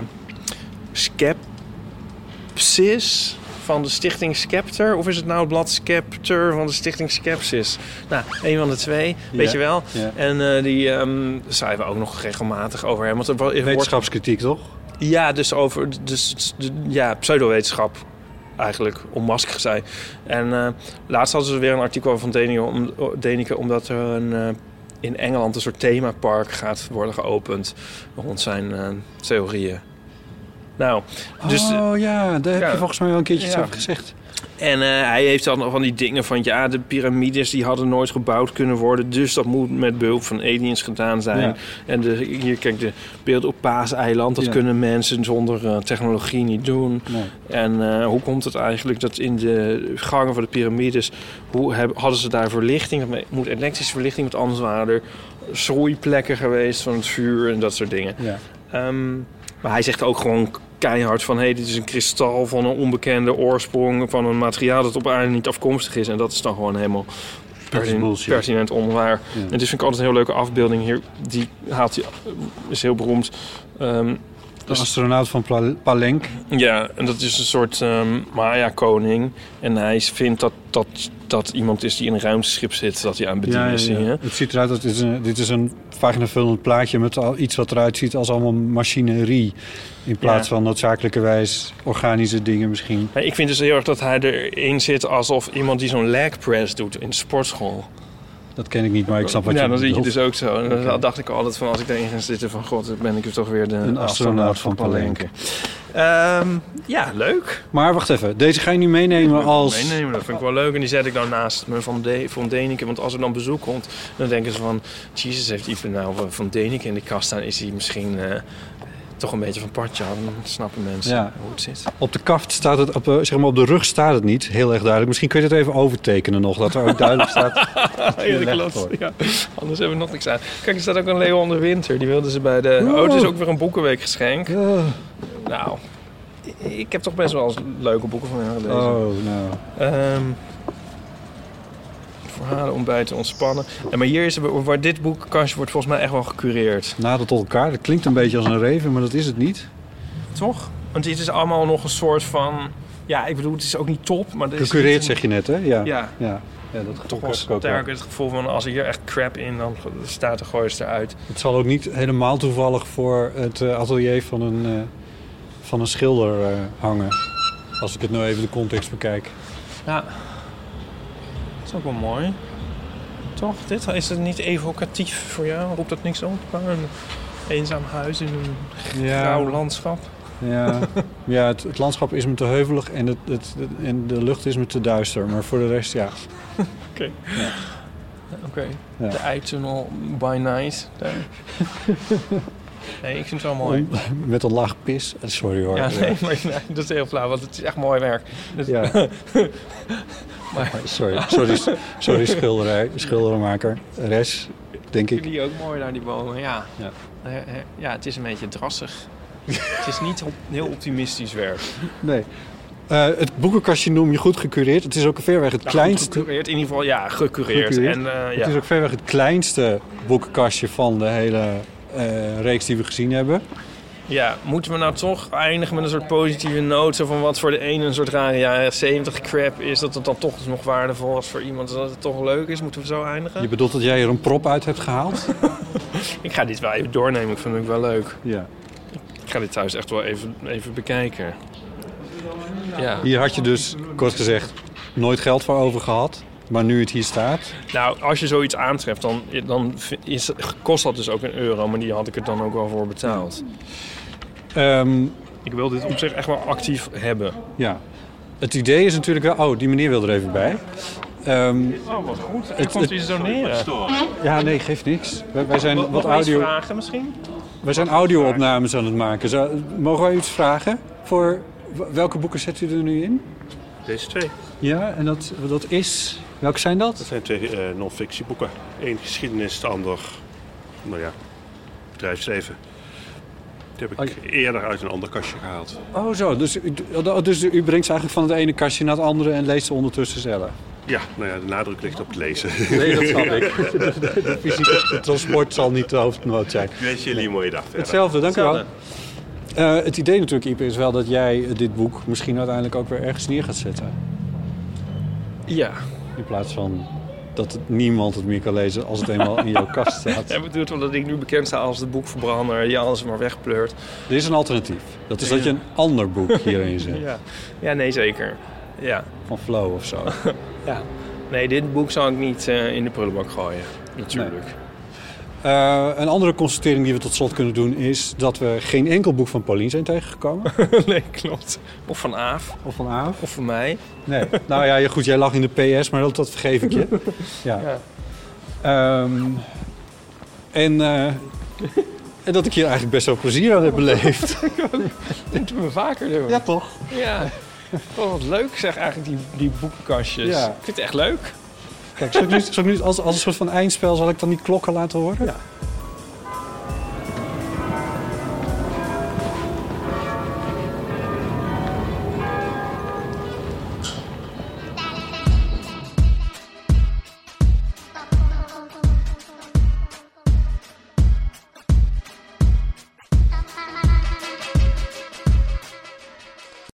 Skepsis van de stichting Skepter. Of is het nou het blad Skepter van de stichting Skepsis? Nou, een van de twee, weet ja, je wel. Ja. En uh, die um, schrijven ook nog regelmatig over hem. Want er wordt, wetenschapskritiek, toch? Ja, dus over dus, de, ja, pseudowetenschap eigenlijk, onmaskig zijn. En uh, laatst hadden ze weer een artikel van Denike, om, Denike omdat er een, uh, in Engeland een soort themapark gaat worden geopend rond zijn uh, theorieën. Nou, dus, oh ja, daar heb ja, je volgens mij wel een keertje iets ja. over gezegd. En uh, hij heeft dan nog van die dingen van... ja, de piramides die hadden nooit gebouwd kunnen worden... dus dat moet met behulp van aliens gedaan zijn. Ja. En de, hier, kijk, de beeld op Paaseiland... dat ja. kunnen mensen zonder uh, technologie niet doen. Nee. En uh, hoe komt het eigenlijk dat in de gangen van de piramides... hoe heb, hadden ze daar verlichting? Dat moet elektrische verlichting, want anders waren er schroeiplekken geweest van het vuur... en dat soort dingen. Ja. Um, maar hij zegt ook gewoon... keihard van, hé, hey, dit is een kristal van een onbekende oorsprong... van een materiaal dat op aarde niet afkomstig is. En dat is dan gewoon helemaal pertin- pertinent onwaar. Ja. En dus vind ik altijd een heel leuke afbeelding hier. Die haalt hij, is heel beroemd. Um, de astronaut van Pla- Palenque. Ja, en dat is een soort um, Maya-koning. En hij vindt dat, dat dat iemand is die in een ruimteschip zit... dat hij aan bedienen ja, is. Ja, ja. Het ziet eruit, dat dit is een, dit is een vaginavullend plaatje... met al iets wat eruit ziet als allemaal machinerie... in plaats ja. van noodzakelijkerwijs organische dingen misschien. Ja, ik vind dus heel erg dat hij erin zit... alsof iemand die zo'n leg press doet in de sportschool. Dat ken ik niet, maar ik snap wat ja, je dan bedoelt. zie je dus ook zo. En dan okay. dacht ik altijd van, als ik daarin ga zitten... van god, dan ben ik toch weer de een astronaut, astronaut van Palenque. Um, ja, leuk. Maar wacht even, deze ga je nu meenemen als... Meenemen, dat vind ik wel leuk. En die zet ik dan naast me van, De- van Denike. Want als er dan bezoek komt, dan denken ze van... Jezus, heeft Ipe nou van Denike in de kast staan? Is hij misschien... Uh, toch een beetje van partje hadden, dan snappen mensen ja. hoe het zit. Op de kaft staat het, op, zeg maar op de rug staat het niet, heel erg duidelijk. Misschien kun je het even overtekenen nog, dat er ook duidelijk staat. ja, dat klopt. Ja. Anders hebben we nog niks aan. Kijk, er staat ook een Leeuw onder Winter. Die wilden ze bij de... Oh, oh het is ook weer een boekenweek geschenk. Oh. Nou, ik heb toch best wel eens leuke boeken van hen gelezen. Oh, nou. Um, verhalen om bij te ontspannen. En maar hier is er, waar dit boekenkastje wordt volgens mij echt wel gecureerd. Nader tot elkaar. Dat klinkt een beetje als een reven, maar dat is het niet. Toch? Want dit is allemaal nog een soort van... Ja, ik bedoel, het is ook niet top, maar... Gecureerd een... zeg je net, hè? Ja. Ja. ja. ja dat toch wel sterk het gevoel van... als er hier echt crap in, dan staat de goois eruit. Het zal ook niet helemaal toevallig voor het atelier van een, uh, van een schilder uh, hangen. Als ik het nou even de context bekijk. Ja. Dat is ook wel mooi. Toch? Dit, is het niet evocatief voor jou? Roept dat niks op? Een eenzaam huis in een ja. grauw landschap? Ja, ja het, het landschap is me te heuvelig en, het, het, het, en de lucht is me te duister. Maar voor de rest, ja. Oké. Okay. Ja. Oké. Okay. Ja. De eitunnel by night. Nee, ik vind het wel mooi. Met een laag pis. Sorry hoor. Ja, nee, maar nee, dat is heel flauw, want het is echt mooi werk. Dus... Ja. maar... Sorry, sorry, sorry schilderij, schildermaker. Res, denk ik. Ik vind die ook mooi daar, die bomen. Ja. Ja. Ja, het is een beetje drassig. Het is niet heel optimistisch werk. Nee. Uh, het boekenkastje noem je goed gecureerd. Het is ook verreweg het ja, kleinste... Gecureerd, in ieder geval, ja, gecureerd. gecureerd. En, uh, ja. Het is ook verreweg het kleinste boekenkastje van de hele uh, reeks die we gezien hebben. Ja, moeten we nou toch eindigen met een soort positieve noot... zo van wat voor de ene een soort rare jaren zeventig crap is... dat het dan toch nog waardevol is voor iemand... dat het toch leuk is? Moeten we zo eindigen? Je bedoelt dat jij er een prop uit hebt gehaald? Ik ga dit wel even doornemen. Ik vind het ook wel leuk. Ja. Ik ga dit thuis echt wel even, even bekijken. Ja. Hier had je dus, kort gezegd, nooit geld voor over gehad... maar nu het hier staat... Nou, als je zoiets aantreft, dan, dan is, kost dat dus ook een euro... maar die had ik er dan ook wel voor betaald. Um, ik wil dit op zich echt wel actief hebben. Ja. het idee is natuurlijk wel... Oh, die meneer wil er even bij. Um, Oh, wat goed. Het- Ik komt het- iets doneren. ja, nee, geeft niks. Wij, wij zijn Nog wat nog iets audio... vragen misschien? Wij zijn audio-opnames aan het maken. Zou- mogen wij u iets vragen? Voor w- welke boeken zet u er nu in? Deze twee. Ja, en dat, dat is... Welke zijn dat? Dat zijn twee uh, non-fictieboeken. Eén geschiedenis, de ander, nou ja, bedrijfsleven. Die heb ik eerder uit een ander kastje gehaald. Oh zo, dus, u- dus u brengt ze eigenlijk van het ene kastje naar het andere... en leest ze ondertussen zelf? Ja, nou ja, de nadruk ligt op het lezen. Nee, dat snap ik. De, de, de fysieke de transport zal niet de hoofdnood zijn. Ik wens jullie een mooie dag verder. Hetzelfde, dank u wel. Hetzelfde. Uh, het idee natuurlijk, Ipe, is wel dat jij dit boek misschien uiteindelijk ook weer ergens neer gaat zetten. Ja. In plaats van dat het niemand het meer kan lezen als het eenmaal in jouw kast staat. Ja, bedoelt wel dat ik nu bekend sta als de boekverbrander die alles maar wegpleurt. Er is een alternatief. Dat is dat je een ander boek hierin zet. Ja. ja, nee, zeker. Ja. Van Flow of zo. Ja. Nee, dit boek zou ik niet uh, in de prullenbak gooien. Natuurlijk. Nee. Uh, een andere constatering die we tot slot kunnen doen is dat we geen enkel boek van Paulien zijn tegengekomen. Nee, klopt. Of van Aaf. Of van Aaf. Of van mij. Nee. Nou ja, goed, jij lag in de P S, maar dat, dat vergeef ik je. Ja. ja. Um, en, uh, en dat ik hier eigenlijk best wel plezier aan heb beleefd. Dat doen we vaker doen. Ja, toch? Ja. Oh, wat leuk zeg eigenlijk, die, die boekenkastjes. Ja. Ik vind het echt leuk. Kijk, zal ik nu, zal ik nu als, als een soort van eindspel, zal ik dan die klokken laten horen? Ja.